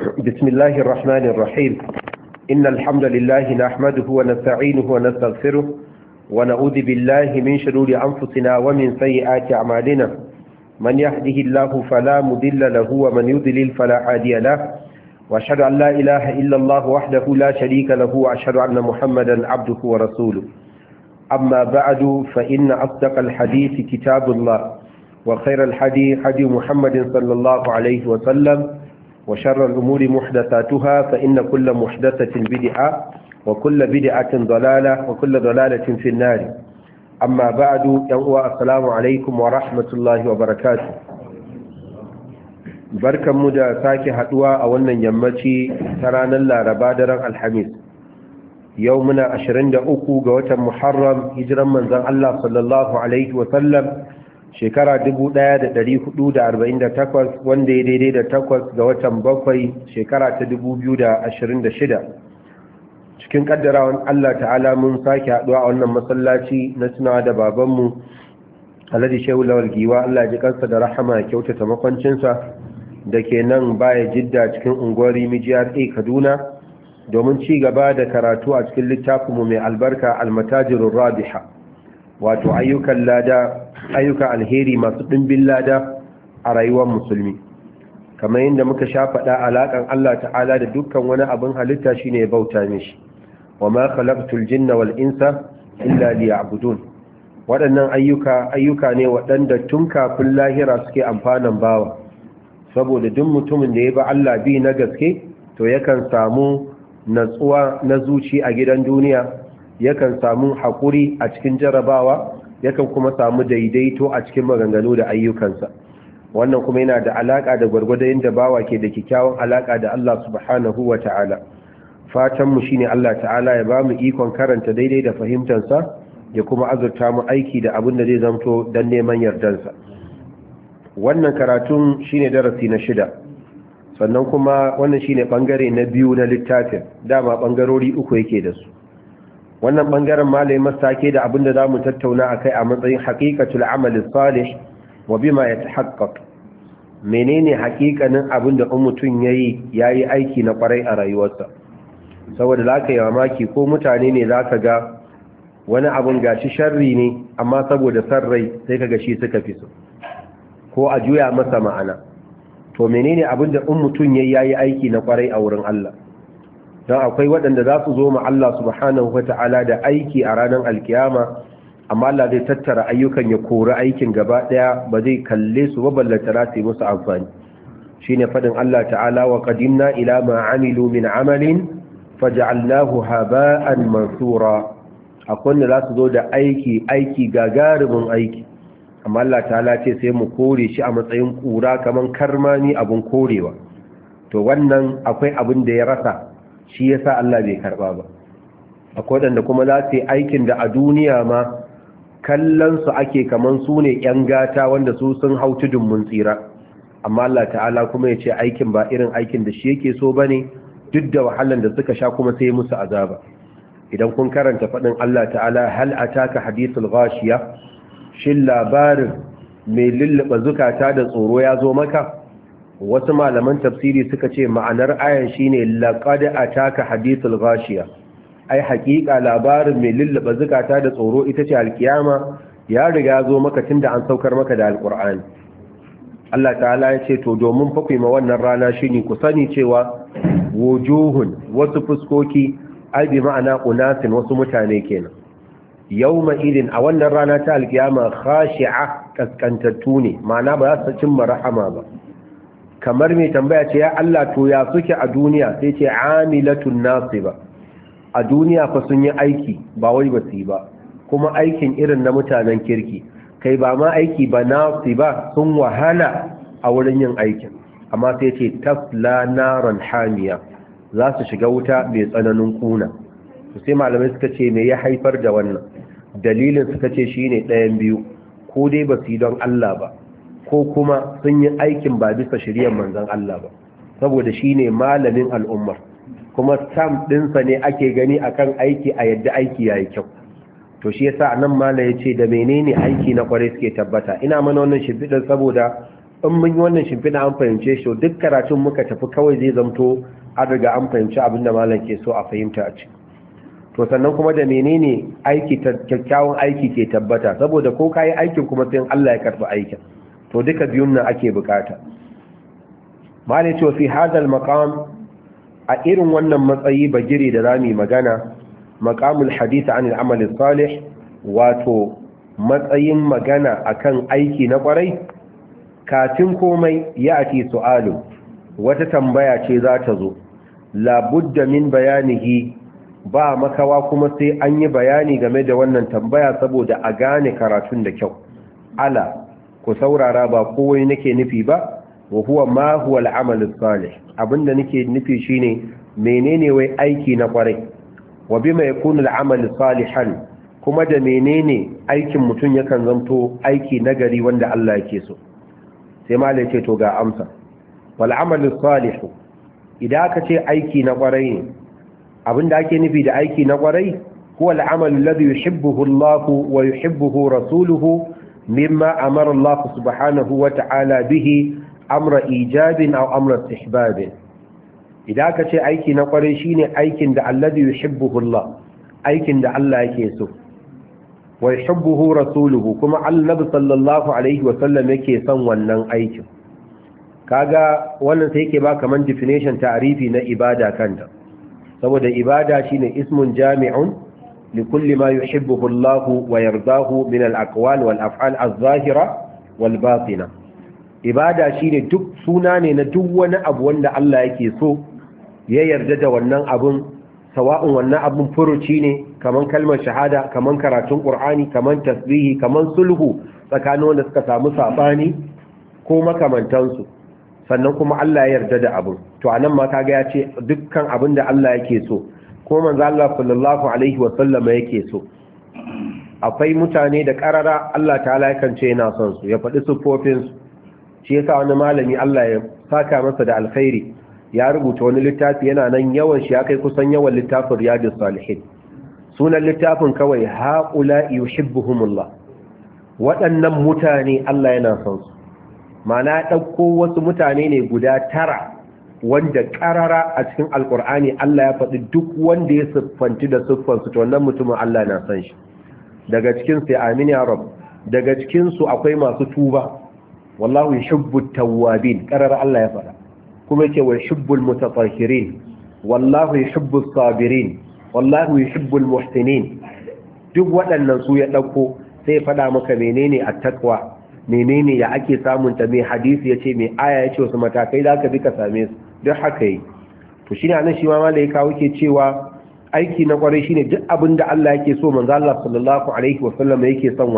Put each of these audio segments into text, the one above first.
بسم الله الرحمن الرحيم إن الحمد لله نحمده ونستعينه ونستغفره ونعوذ بالله من شرور أنفسنا ومن سيئات أعمالنا من يهده الله فلا مضل له ومن يضلل فلا هادي له وأشهد أن لا إله إلا الله وحده لا شريك له وأشهد أن محمدا عبده ورسوله أما بعد فإن أصدق الحديث كتاب الله وخير الحديث حديث محمد صلى الله عليه وسلم وشر الأمور محدثاتها فإن كل محدثة بدعة وكل بدعة ضلالة وكل ضلالة في النار أما بعد السلام عليكم ورحمة الله وبركاته بركة مدى ساكي حدوى أولا يمتي ترانا اللاربا درن الحميد يومنا 23 قوة محرم هجرا من ذن الله صلى الله عليه وسلم shekara 1448 wanda ya daidai da 8 ga watan 7 shekara ta 2026 cikin kaddarawan Allah ta'ala mun sake haduwa a wannan masallaci na tunawa da babanmu Alhaji Shehu Lawal Giwa Allah ya ji kansa da rahama ya kyautata makwancinsa da ke nan baya Jidda cikin unguwar Rimijiyar Kaduna domin ci gaba da karatu a cikin littafinmu mai albarka Al-Matajirur Rabiha wato ayyukan alheri masu ɗimbin lada a rayuwar musulmi kamar yadda muka sha faɗa alaƙan Allah ta'ala da dukkan wani abin halitta shine ya bauta mishi wa ma khalaqtul jinna wal insa illa liya'budun waɗannan ayyuka ne waɗanda tun kafin lahira suke amfanan bawa saboda duk mutumin da ya ba Allah bi na gaske to yakan samu natsuwa na zuci a gidan duniya yakan samu haƙuri a cikin jarabawa yakan kuma samu daidaito a cikin maganganu da ayyukansa wannan kuma yana da alaƙa da gwargwadon da bawa ke da kyakkyawan alaƙa da Allah subhanahu wa ta'ala fatanmu shine Allah ta'ala ya ba mu ikon karanta daidai da fahimtansa ya kuma azurta mu aiki da abin da zai zamto don neman yardansa wannan karatun shine darasi na 6 sannan kuma wannan shine bangare na 2 na littafin dama bangarori 3 yake da su wannan bangaren malai masake da abinda za mu tattauna a kai a matsayin haƙiƙatul amalin salih wa bima ya tahaqqaq menene haƙiƙanin abinda in mutum ya yi aiki na ƙwarai a rayuwarsa saboda za ka yi mamaki ko mutane ne za ka ga wani abin gashi sharri ne amma saboda san rai sai ka ga shi suka fi so ko a juya masa ma'ana to menene abinda in mutum ya yi aiki na ƙwarai a wurin Allah don akwai waɗanda za su zo ma Allah subhanahu wa ta'ala da aiki a ranar alkiyama amma Allah zai tattara ayyukan ya kori aikin gaba ɗaya ba zai kalle su ba ballantana su yi musu amfani shi ne faɗin Allah ta'ala wa qadimna ila ma amilu min amalin faja'alnahu haba'an mansura akwai wanda za su zo da aiki gagarumin aiki amma Allah ta'ala ce sai mu kore shi a matsayin kura kaman karmami abun korewa to wannan akwai abin da ya rasa shi yasa Allah bai karba ba akwai wanda kuma za su yi aikin da a duniya ma kallon su ake kaman su ne yan gata wanda su sun hau tudun mun tsira amma Allah ta'ala kuma ya ce aikin ba irin aikin da shi yake so bane duk da wahalan da suka sha kuma sai musu azaba idan kun karanta fadin Allah ta'ala hal ataka hadithul ghashiya shin labarin mai lullaba zukata da tsoro ya zo maka wasu malaman tafsiri suka ce ma'anar ayan shine laqad ataka hadithul ghashiya ai haƙiƙa labarin mai lullaba zukata da tsoro ita ce alkiyama ya riga zo maka tunda an saukar maka da alqur'ani Allah ta'ala ya ce to domin fa kuma wannan rana shine ku sani cewa wujuhun wasu fuskoki ai bi ma'ana unasin wasu mutane kenan yawma idin a wannan rana ta alkiyama khashi'a kaskantattu ne ma'ana ba za su cimma rahama ba kamar mai tambaya ce ya Allah to ya suke a duniya sai ce amilatun nasiba a duniya fa sun yi aiki ba wai ba su yi ba kuma aikin irin na mutanen kirki kai ba ma aiki ba nasiba sun wahala a wurin yin aikin amma sai ce tasla naran hamiya za su shiga wuta mai tsananin kuna sai malamai suka ce me ya haifar da wannan dalilin suka ce shine ɗayan biyu ko dai ba su yi don Allah ba ko kuma sun yi aikin ba bisa shiriyar manzon Allah ba saboda shine malamin al'ummar kuma stamp ɗinsa ne ake gani akan aiki a yadda aiki yayi kyau to shi yasa nan mala yace da menene aiki na kware suke tabbata ina mana wannan shibidar saboda in mun yi wannan shimfiɗa an fahimce shi duk karatun muka tafi kawai zai zamto an riga an fahimci abin da malam ke so a fahimta a ciki. To sannan kuma da menene aiki kyakkyawan aiki ke tabbata, saboda ko kayi aikin kuma sai Allah ya karɓi aikin, to duka biyun nan ake bukata. Malam ce fi hadal maqam, a irin wannan matsayi bagire da zamu magana, maqamul hadith anil amal salih, wato matsayin magana akan aiki na kwarai. Kafin komai ya ake su'alu, wata tambaya ce za ta zo, labudda min bayanihi, ba makawa kuma sai an yi bayani game da wannan tambaya saboda a gane karatun da kyau. Ala, ku saurara, ba kowai nake nufi ba, wa huwa ma huwa al'amal salih, abinda nake nufi shine menene wai aiki na kwarai, wa bima yakunu al'amal salihan, kuma da menene aikin mutum yakan zanto aiki nagari wanda Allah yake so. Sai malai ce to ga amsa, wal amalu salihu, idan aka ce aiki na kwarai ne, abinda ake nufi da aiki na kwarai huwa al amalu alladhi yuhibbuhu Allah wa yuhibbuhu rasuluhu mimma amara Allah subhanahu wa ta'ala bihi amra ijabin aw amra istihbabin. Idan aka ce aiki na kwarai shine aikin da alladhi yuhibbuhu Allah, aikin da Allah yake so, wa yuhibbuhu rasuluhu, kuma annabi sallallahu alaihi wa sallam yake son wannan aikin. Kaga wannan sai yake ba kaman definition ta'rifi na ibada kanta, saboda ibada shine ismun jami'un li kulli ma yuhibbuhu Allah wa yardahu min al-aqwal wal af'al az-zahira wal batina. Ibada shine duk suna ne na duk wani abu wanda Allah yake so, ya yarda da wannan abun, sawa'un wannan abun furuci ne kaman kalmar shahada, kaman karatun qur'ani, kaman tasbihi, kaman sulhu tsakanin wanda suka samu sabani ko makamantansu, sannan kuma Allah ya yarda da abun. To anan ma kaga ya ce dukkan abin da Allah yake so ko manzo Allah sallallahu alaihi wa sallama yake so. Akwai mutane da karara Allah ta'ala yakan ce yana son su, ya faɗi sufofin su. Shi yasa wani malami Allah ya saka masa da alkhairi ya rubuta wani littafi, yana nan yawan shi ya kai kusan yawan littafin Riyadus Salihin. Sunan littafin kawai haƙula yuhibbuhumullah, waɗannan mutane Allah yana son su. Mana ɗauko wasu mutane ne guda 9 wanda ƙarara a cikin alƙur'ani Allah ya faɗi duk wanda ya siffanci da siffansu, to wannan mutumin Allah na son shi. Daga cikin sai amin ya rab, daga cikin su akwai masu tuba, wallahu yuhibbut tawwabin, ƙarara Allah ya faɗa. Kuma yake wa yuhibbul mutatahhirin, wallahu yuhibbus sabirin, wallahu yuhibbul muhsinin. Duk waɗannan su ya ɗauko sai ya faɗa maka menene at-taqwa, menene ya ake samun ta, mai hadisi yace, mai aya yace, wasu matakai da ka bi ka same su, duk haka yi. To shine anan shi ma malai kawo ke cewa aiki na kwarai shine duk abin da Allah yake so, manzo Allah sallallahu alaihi wasallam yake son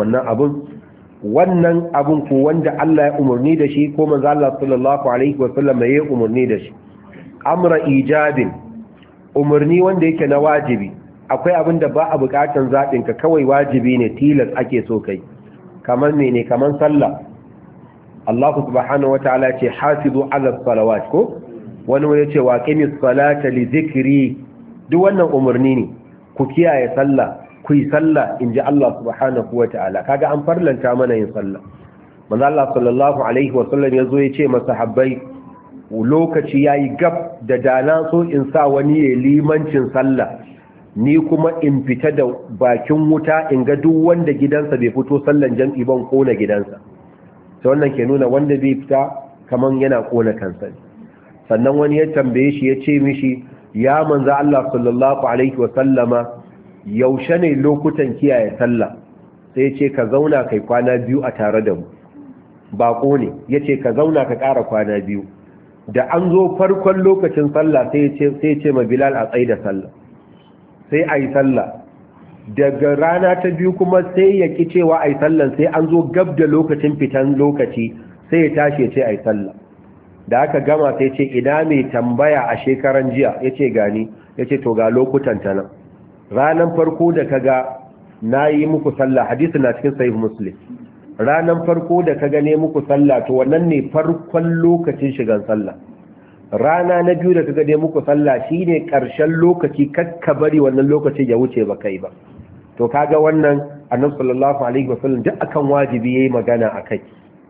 wannan abun ko wanda Allah ya umarni da shi ko manzo Allah sallallahu alaihi wasallam ya umarni da shi. Amra ijabin, umarni wanda yake na wajibi, akwai abin da ba a bukatan zaɓin ka, kawai wajibi ne, tilas ake so kai. Kamar mene? Kamar sallah. Allah subhanahu wataala ce hafizu ala salawat, ko wani wani ce wa qimis salata li dhikri, duk wannan umarni ne, ku kiyaye sallah, ku yi sallah inji Allah subhanahu wataala. Kaga an farlanta mana yin sallah. Manzo Allah sallallahu alaihi wasallam yazo ya ce masahabbai, lokaci yayi gab da dana so in sa wani ya limancin sallah, ni kuma in fita da bakin wuta in ga duk wanda gidansa bai fito sallan jam'i ban kona gidansa. Sai wannan ke nuna wanda bai fita kaman yana kona kansa. Sannan wani ya tambaye shi ya ce mishi, ya manzo Allah sallallahu alaihi wasallama, yaushe ne lokutan kiyaye sallah? Sai ya ce ka zauna kai kwana 2 a tare da mu. Bako ne, ya ce ka zauna ka ƙara kwana 2. Da an zo farkon lokacin sallah sai ya ce ma Bilal a tsaye da sallah, sai a yi sallah. Daga rana ta 2 kuma sai ya ki cewa a yi sallah, sai an zo gab da lokacin fitan lokaci sai ya tashi ya ce a yi sallah. Da aka gama sai ce ina mai tambaya a shekaran jiya, ya ce gani, ya ce to ga lokutan ta nan. Ranar farko da ka ga na yi muku sallah, hadisi na cikin sahih Muslim, ranar farko da ka gane muku sallah, to wannan ne farkon lokacin shigan sallah. Rana na biyu da ka gane muku sallah shine karshen lokaci, kakka bari wannan lokacin ya wuce ba kai ba. To kaga wannan annabi sallallahu alaihi wasallam duk akan wajibi yayi magana akai.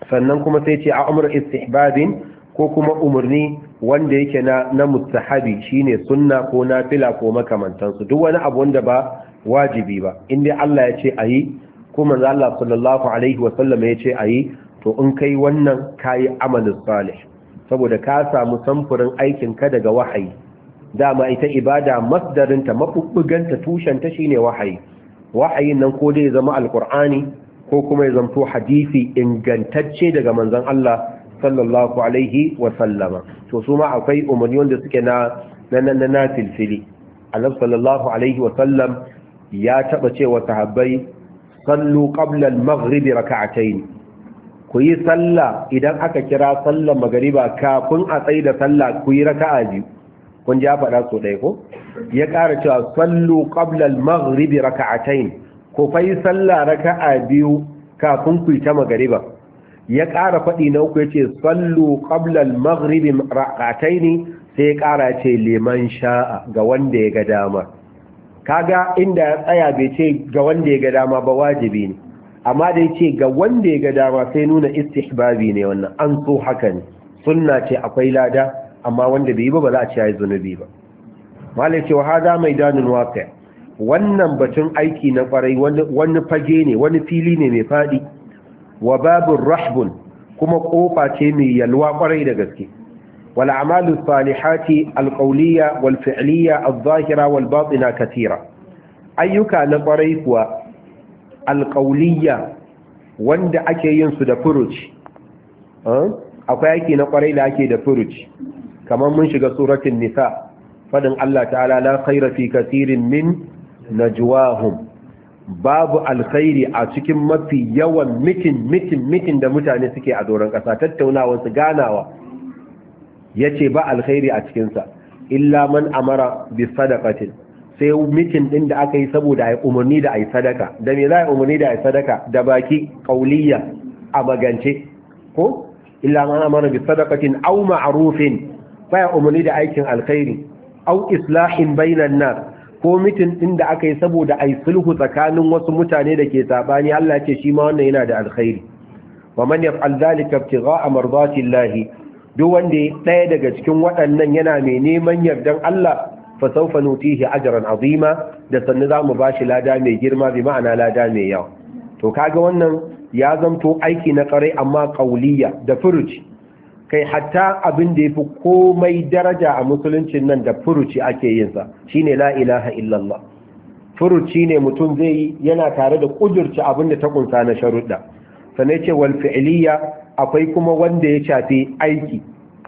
sannan kuma sai ce amr istihbabin ko kuma umarni wanda yake na mustahabi shine sunna ko nafila ko makamantansu duk wani abu wanda ba wajibi ba inda Allah ya ce ayi ko manzo Allah sallallahu alaihi wasallam ya ce ayi to in kai wannan kayi amalin salih saboda ka samu samfurin aikin ka daga wahayi dama ita ibada masdarin ta mabubbuganta tushen ta shine wahayi wahayin nan ko dai ya zama alqur'ani ko kuma ya zanto hadisi ingantacce daga manzon Allah sallallahu alaihi wa sallama to su ma akwai umarni wanda suke na filfili annabi sallallahu alaihi wa sallam ya taba cewa sahabbai sallu qabla al-maghrib rak'atayn ku yi sallah idan aka kira sallar magriba kafin a tsaye da sallah ku yi raka'a biyu kun ji ya faɗa so ɗaya ko ya ƙara cewa sallu qabla al-maghrib rak'atayn ku fa yi sallah raka'a biyu kafin ku yi ta magriba ya ƙara faɗi na uku ya ce sallu ƙablal maghribi rak'ataini sai ya ƙara ce liman sha'a ga wanda ya ga dama kaga inda ya tsaya bai ce ga wanda ya ga dama ba wajibi ne amma da ya ce ga wanda ya ga dama sai nuna istihbabi ne wannan an so haka ne sunna ce akwai lada amma wanda bai yi ba za a ce yayi zunubi ba malai ce wa hada maidanun waqi wannan batun aiki na kwarai wani fage ne wani fili ne mai faɗi wa babun rahbun kuma kofa ce mai yalwa kwarai da gaske wal a'malu salihati alqawliya wal fi'liya adh-dhahira wal batina katira ayyuka na kwarai kuwa alqawliya wanda ake yin su da furuci akwai aiki na kwarai da ake da furuci kamar mun shiga suratul nisa fadin Allah ta'ala la khayra fi katirin min najwahum babu alkhairi a cikin mafi yawan mitin da mutane suke a doron ƙasa tattaunawa su ganawa yace ba alkhairi a cikinsa illa man amara bi sadaqatin sai mitin din da aka yi saboda ai umarni da ai sadaka da me za ai umarni da ai sadaka da baki qauliyya a magance ko illa man amara bi sadaqatin aw ma'rufin fa umarni da aikin alkhairi aw islahin bainan nas ko mitin din da aka yi saboda ai sulhu tsakanin wasu mutane da ke sabani Allah ya ce shi ma wannan yana da alkhairi wa man yaf'al dhalika ibtigha'a mardati Allah duk wanda ɗaya daga cikin waɗannan yana mai neman yardan Allah fa sawfa nutihi ajran azima da sannu zamu bashi lada mai girma bi ma'ana lada mai yawa to kaga wannan ya zamto aiki na kare amma qauliyya da furuci kai hatta abin da yafi komai daraja a musuluncin nan da furuci ake yin sa shine la ilaha illallah furuci ne mutum zai yi yana tare da kudurci abin da ta kunsa na sharuɗa sannan ce wal fi'liya akwai kuma wanda ya shafi aiki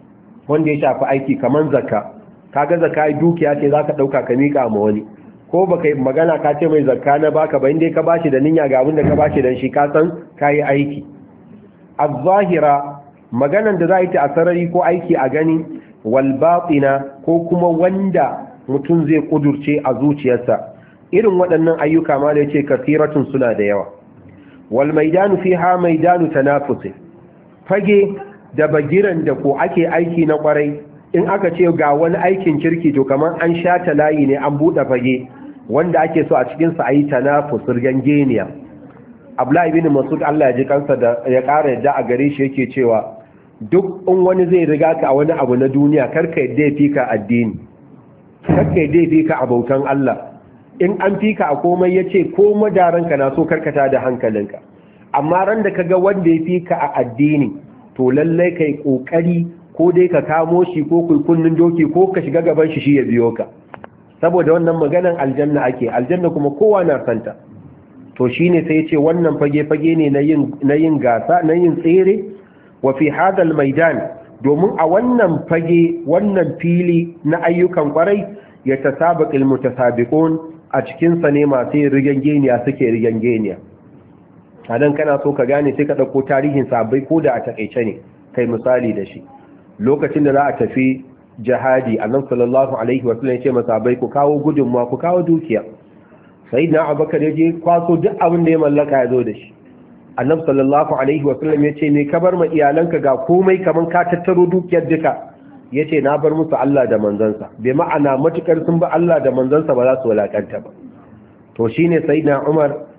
kaman zakka kaga zakka dukiya ce zaka dauka ka mika ma wani ko baka yi magana ka ce mai zakka na baka ba inda ka bashi da niyya ga abin da ka bashi dan shi ka san kai aiki az-zahira maganan da za a yi ta a sarari ko aiki a gani wal batina ko kuma wanda mutum zai kudurce a zuciyarsa irin waɗannan ayyuka ma da yace kasiratun suna da yawa wal maidanu fiha maidanu tanafus fage da bagiran da ko ake aiki na kwarai in aka ce ga wani aikin kirki to kamar an shata layi ne an buɗe fage wanda ake so a cikin sa ayi tanafus rigangeniya Abdullah ibn Mas'ud Allah ya ji kansa da ya ƙara yadda a gare shi yake cewa duk in wani zai riga ka a wani abu na duniya karka yadda ya fika addini karka yadda ya fika a bautan Allah in an fika a komai yace ko madaranka na so karkata da hankalinka amma ran da kaga wanda ya fika a addini to lallai kai kokari ko dai ka kamo shi ko kunnin doki ko ka shiga gaban shi ya biyo ka saboda wannan maganan aljanna ake aljanna kuma kowa na santa to shine sai yace wannan fage ne na yin gasa na yin tsere wa fi hadal maidan domin a wannan fage wannan fili na ayyukan kwarai ya tasabaqul mutasabiqun a cikin sa ne masu rigangeniya suke rigangeniya adan kana so ka gane sai ka dauko tarihin sahabbai ko da a takeice ne kai misali da shi lokacin da za a tafi jihadi annabi sallallahu alaihi wa sallam ya ce masahabai ku kawo gudunmuwa ku kawo dukiya sayyidina abubakar ya je kwaso duk abin da ya mallaka ya zo da shi annabi sallallahu alaihi wa sallam yace me ka bar ma iyalanka ga komai kaman ka tattaro dukiyar duka yace na bar musu Allah da manzansa bai ma'ana matukar sun ba Allah da manzansa ba za su walakanta ba to shine sayyidina Umar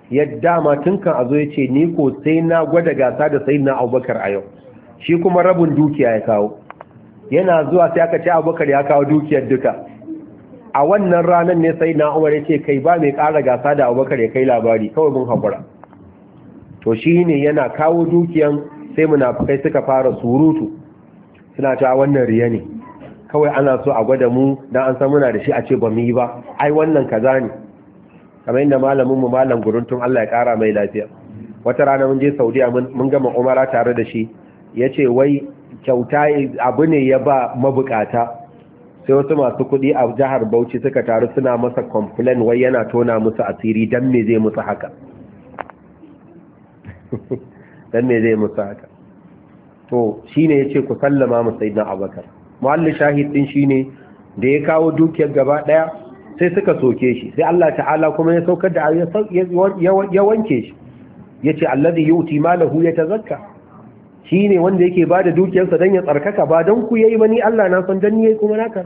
yadda ma tun kan a zo ya ce ni ko sai na gwada gasa da sayyidina Abubakar a yau, shi kuma rabin dukiya ya kawo. Yana zuwa sai aka ce Abubakar ya kawo dukiyar duka. A wannan ranar ne sayyidina Umar ya ce kai ba mai ƙara gasa da Abubakar ya kai labari, kawai mun haƙura. To shi ne yana kawo dukiyan sai munafukai suka fara surutu suna cewa wannan riya ne, kawai ana so a gwada mu dan an san muna da shi a ce ba mu yi ba, ai wannan kaza ne. Kamar inda malamin mu malam Guruntun Allah ya kara mai lafiya, wata rana mun je Saudiya mun gama umara tare da shi, yace wai kyauta abu ne ya ba mabukata, sai wasu masu kuɗi a jihar Bauchi suka taru suna masa complain wai yana tona musu asiri dan me zai musu haka. Dan me zai musu haka. To shine yace ku sallama mu sayyidina Abubakar. Mualli shahid din shine da ya kawo dukiyar gaba daya sai suka soke shi, sai Allah ta'ala kuma ya saukar da ya wanke shi, yace alladhi yuti malahu yatazakka, shine wanda yake bada dukiyarsa dan ya tsarkaka, ba dan ku yayi bani Allah na san dan yayi kuma naka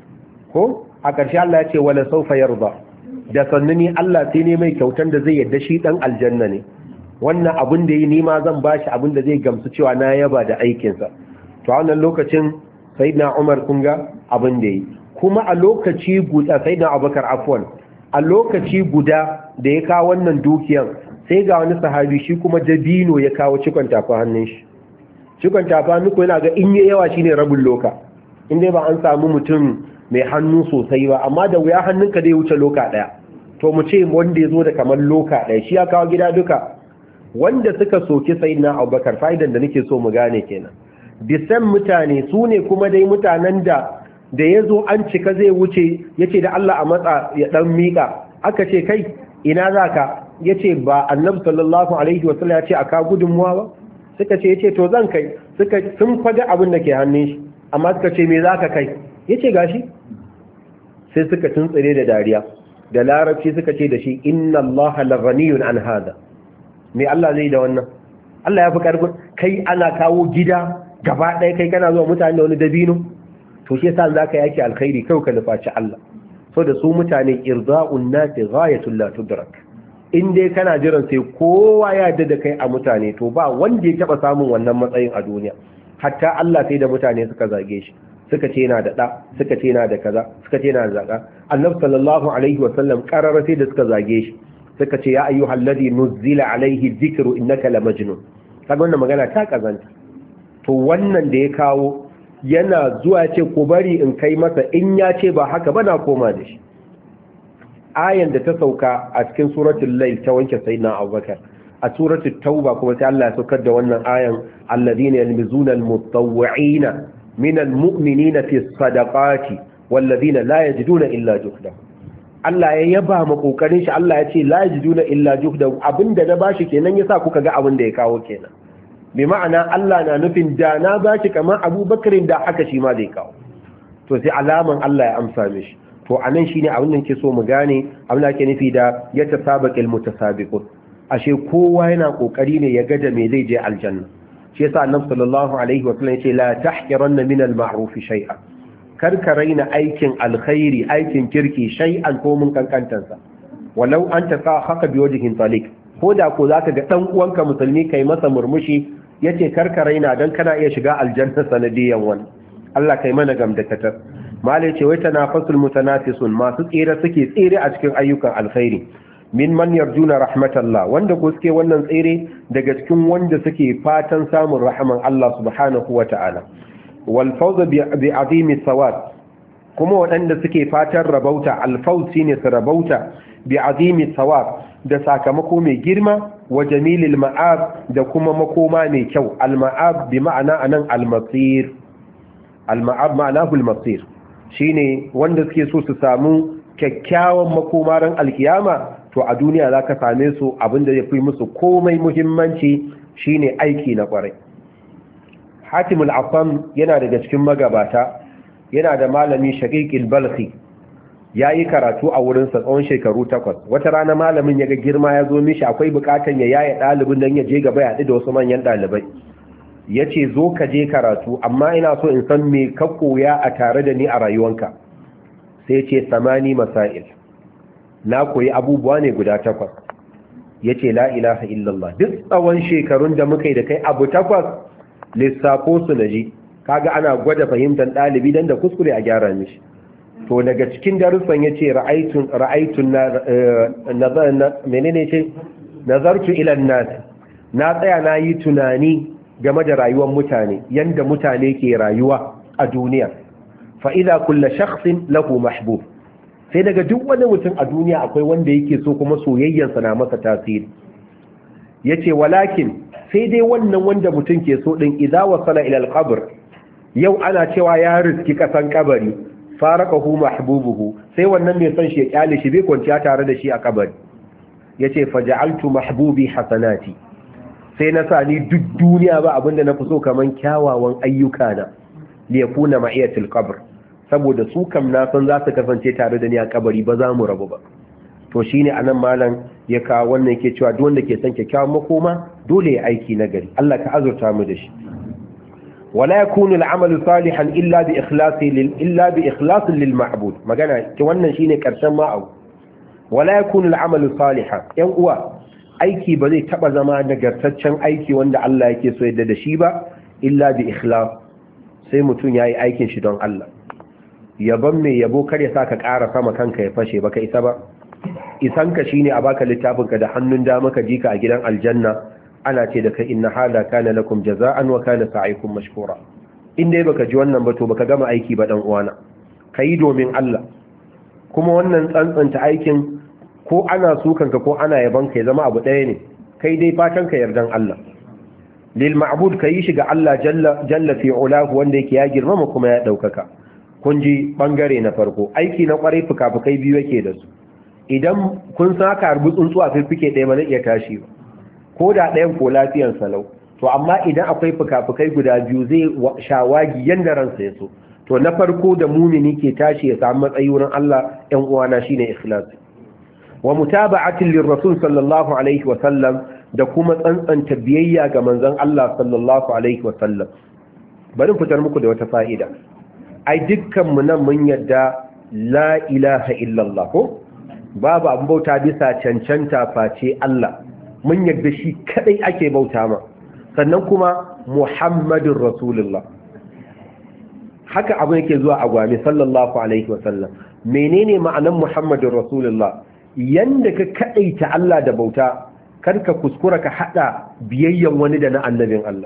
ko. A ƙarshe Allah ya ce wala sawfa yarda, da sannani Allah sai ne mai kyautan da zai yadda shi dan aljanna ne, wannan abin da yi nima zan bashi abin da zai gamsu cewa na yaba da aikinsa. To a wannan lokacin sayyidina Umar kun ga abin da yi, kuma a lokaci guda sayyidina Abubakar afwan, a lokaci guda da ya kawo wannan dukiyan sai ga wani sahabi shi kuma dabino ya kawo cikon tafa hannun shi. Cikon tafa hannu ko yana ga in yi yawa shine rabin loka, in dai ba an samu mutum mai hannu sosai ba, amma da wuya hannunka zai wuce loka daya. To mu ce wanda ya zo da kamar loka daya shi ya kawo gida duka. Wanda suka soki sayyidina Abubakar, fa'idan da nake so mu gane kenan, bisan mutane su ne kuma dai mutanen da ya zo an cika zai wuce ya ce da Allah a matsa ya ɗan miƙa, aka ce kai ina za ka, ya ce ba annabi sallallahu alaihi wasallam ya ce a ka gudunmuwa ba, suka ce ya ce to zan kai, sun faga abin da ke hannun shi, amma suka ce me za ka kai, ya ce gashi, sai suka tuntsire da dariya, da larabci suka ce da shi inna Allah laghaniyun an hada, me Allah zai da wannan, Allah ya fi karfin kai ana kawo gida gaba ɗaya kai kana zuwa mutane da wani dabino. To shi yasa zaka yake alkhairi kai ka nufaci Allah, so da su mutane irza'un nasi ghayatul la tudrak. In dai kana jiran sai kowa ya yarda da kai a mutane, to ba wanda ya taba samun wannan matsayin a duniya. Hatta Allah sai da mutane suka zage shi, suka ce yana da da, suka ce yana da kaza, suka ce yana da zaka. Annabi sallallahu alaihi wasallam qarara sai da suka zage shi, suka ce ya ayyuhal ladhi nuzila alaihi dhikru innaka lamajnun. Kaga wannan magana ta kazanta. To wannan da ya kawo yana zuwa ce ku bari in kai masa, in ya ce ba haka ba na koma da shi. Ayan da ta sauka a cikin suratul layl ta wanke sayyidina Abubakar, a suratul tauba kuma sai Allah ya saukar da wannan ayan alladhina yalmizuna almutawwi'ina min almu'minina fi sadaqati walladhina la yajiduna illa juhdahum. Allah ya yaba mu kokarin shi, Allah ya ce la yajiduna illa juhdahum, abinda na bashi kenan yasa kuka ga abin da ya kawo kenan. Bi ma'ana Allah na nufin da na ba shi kamar Abubakar da haka shi ma zai kawo. To sai alaman Allah ya amsa mishi. To anan shine abin da ke so mu gane, abin da ake nufi da ya tasabaqil mutasabiqun. Ashe kowa yana kokari ne ya ga da me zai je aljanna. Shi yasa Annabi sallallahu alaihi wa sallam yace la tahqiranna min al-ma'ruf shay'a. Kar ka raina aikin alkhairi, aikin kirki shay'an ko mun kankantansa. Walau anta haka bi wajhin taliq. Ko da ko zaka ga dan uwanka musulmi kai masa murmushi, yace karka raina dan kana iya shiga aljanna sanadiyan wani. Allah kai mana gamdakatar. Malai ce wai tanafasul mutanafisun, masu tsere suke tsere a cikin ayyukan alkhairi, min man yarjuna rahmatallah, wanda ko suke wannan tsere daga cikin wanda suke fatan samun rahman Allah subhanahu wata'ala, wal fawz bi azimi sawab, kuma waɗanda suke fatan rabauta, al-fawz shine su rabauta bi azimi sawab, da sakamako mai girma, wa jamilil ma'ab, da kuma makoma mai kyau. Al-ma'ab bi ma'ana anan al-masir, al-ma'ab ma'anahu al-masir, shine wanda suke so su samu kyakkyawan makoma ran alkiyama, to a duniya zaka same su abinda ya fi musu komai muhimmanci shine aiki na kwarai. Hatimul Affam yana daga cikin magabata, yana da malami Shaqiq al-Balkhi, ya yi karatu a wurinsa tsawon shekaru 8. Wata rana malamin ya ga girma ya zo mishi, akwai bukatan ya yaya ɗalibin don ya je gaba ya haɗu da wasu manyan ɗalibai. Ya ce zo ka je karatu, amma ina so in san me ka koya a tare da ni a rayuwanka. Sai ce samani masail, na koyi abubuwa ne guda 8. yace la ilaha illallah duk tsawon shekarun da muka yi da kai abu 8 lissafo su naji kaga ana gwada fahimtar dalibi dan da kuskure a gyara mishi to daga cikin darussan yace ra'aytun menene ce nazartu ila an-nas na tsaya na yi tunani game da rayuwar mutane yanda mutane ke rayuwa a duniya fa idza kullu shakhsin lahu mahbub sai daga duk wani mutum a duniya akwai wanda yake so kuma soyayyarsa na masa tasiri yace walakin sai dai wannan wanda mutum ke so din idza wasala ila al-qabr yau ana cewa ya riski kasan kabari faraqahu mahbubuhu sai wannan mai son shi ya kyale shi bai kwanciya tare da shi a kabari yace faja'altu mahbubi hasanati sai na sa ni duk duniya ba abinda na fi so kaman kyawawan ayyuka na liyakuna ma'iyatul qabr saboda su kam na san za su kasance tare da ni a kabari ba za mu rabu ba to shine anan malam ya kawo wannan yake cewa duk wanda ke son kyakkyawan makoma dole ya aiki na gari Allah ka azurta mu da shi wala yakunu al'amalu salihan illa bi ikhlasi lil ma'bud magana ki wannan shine karshen ma'au wala yakunu al'amalu salihan yan uwa aiki ba zai taba zama nagartaccen aiki wanda Allah yake so yadda da shi ba illa bi ikhlas sai mutum yayi aikin shi don Allah yabon mai yabo kar ya saka ƙara sama kanka ya fashe baka isa ba isanka shine a baka littafinka da hannun dama ka jika a gidan aljanna ana ce da kai inna hada kana lakum jaza'an wa kana sa'ikum mashkura inda baka ji wannan ba to baka gama aiki ba dan uwana kai domin Allah kuma wannan tsantsanta aikin ko ana sukanka ko ana yabon ka ya zama abu ɗaya ne kai dai fatan ka yardan Allah lil ma'bud kai shi ga Allah jalla fi ulahu wanda yake ya girmama kuma ya daukaka kun ji bangare na farko aiki na kwarai fuka-fukai biyu yake da su idan kun san aka harbi tsuntsu a fifike ɗaya ba zai iya tashi ba ko da ɗayan ko lafiyan salau to amma idan akwai fuka-fukai guda biyu zai shawagi yanda ransa ya so to na farko da mumini ke tashi ya samu matsayi wurin Allah ɗan uwana shine ikhlasi wa mutaba'atin lirrasul sallallahu alaihi wa sallam da kuma tsantsanta biyayya ga manzon Allah sallallahu alaihi wa sallam bari fitar muku da wata fa'ida ai dukkanmu nan mun yadda la ilaha illallah ko babu abin bauta bisa cancanta face Allah mun yadda shi kadai ake bauta ma sannan kuma muhammadur rasulullah haka abin yake zuwa a gwami sallallahu alaihi wasallam menene ma'anar muhammadur rasulullah yanda ka kadaita Allah da bauta karka kuskura ka hada biyayyan wani da na annabin Allah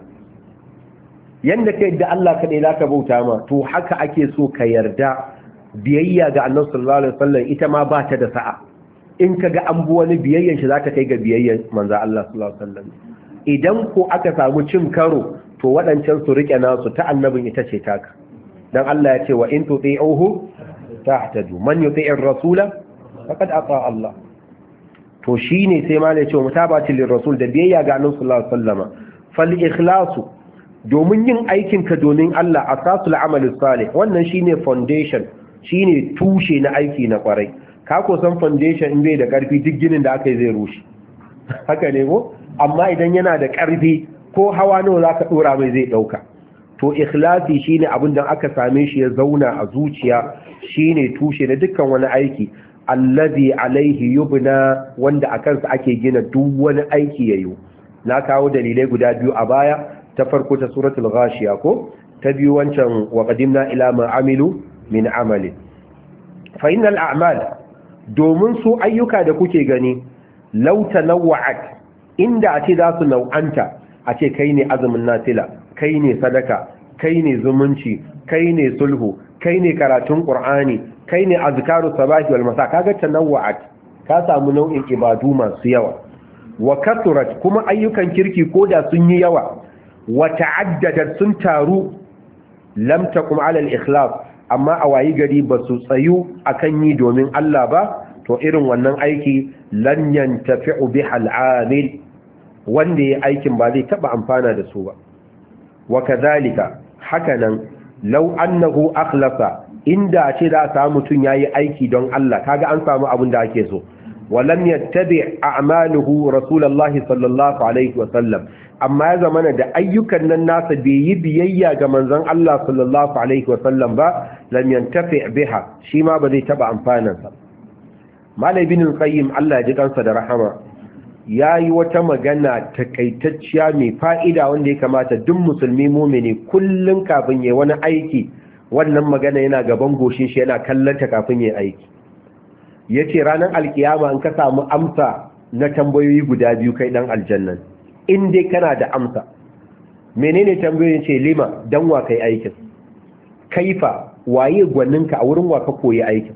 yanda ka yadda Allah kaɗai za ka bauta ma to haka ake so ka yarda biyayya ga annabi sallallahu alaihi wasallam ita ma ba ta da sa'a in ka ga an bi wani biyayyan shi za ta kai ga biyayyan manzo Allah sallallahu alaihi wasallam idan ko aka samu cin karo to waɗancan su rike nasu ta annabin ita ce taka dan Allah ya ce wa in tuti'uhu tahtadu man yuti'ir rasula faqad ata Allah to shine sai ma ne ce mutabati lir rasul da biyayya ga annabi sallallahu alaihi wasallam fal ikhlasu domin yin aikinka domin Allah asasul amalin salih wannan shine foundation shine tushe na aiki na kwarai ka ko san foundation in bai da karfi duk ginin da aka yi zai rushe haka ne ko amma idan yana da karfi ko hawa nawa zaka dora mai zai dauka to ikhlasi shine abin da aka same shi ya zauna a zuciya shine tushe na dukkan wani aiki allazi alaihi yubna wanda akan sa ake gina duk wani aiki yayo na kawo dalilai guda biyu a baya ta farko ta suratul ghashiya ko ta biyu wancan wa qadimna ila ma amilu min amali fa innal a'mal domin su ayyuka da kuke gani law tanawwa'at inda a ce za su nau'anta a ce kai ne azumin nafila kai ne sadaka kai ne zumunci kai ne sulhu kai ne karatun qur'ani kai ne azkaru sabahi wal masa kaga tanawwa'at ka samu nau'in ibadu masu yawa wa kathurat kuma ayyukan kirki koda sun yi yawa wa ta'addadat sun taru lam taqum ala al-ikhlas amma a wayi gari ba su tsayu akan yi domin Allah ba to irin wannan aiki lan yantafi'u biha al-amil wanda yayi aikin ba zai taba amfana da su ba wa kadhalika hakanan law annahu akhlasa inda ce da samu mutun yayi aiki don Allah kaga an samu abin da ake so walam yattabi a'maluhu rasulullahi sallallahu alaihi wasallam amma ya zamana da ayyukan nan nasa bai yi biyayya ga manzon Allah sallallahu alaihi wasallam ba lam yantafi biha shi ma ba zai taba amfanan sa malai bin qayyim Allah ya ji kansa da rahama yayi wata magana takaitacciya mai fa'ida wanda ya kamata duk musulmi mu'mini kullun kafin yayi wani aiki wannan magana yana gaban goshin shi yana kallanta kafin yayi aiki. Yace ranar alkiyama in ka samu amsa na tambayoyi guda biyu kai dan aljanna, in dai kana da amsa. Menene tambayoyin? ce lima, dan wa kai aikin, kaifa, waye gwaninka a wurin wa ka koyi aikin.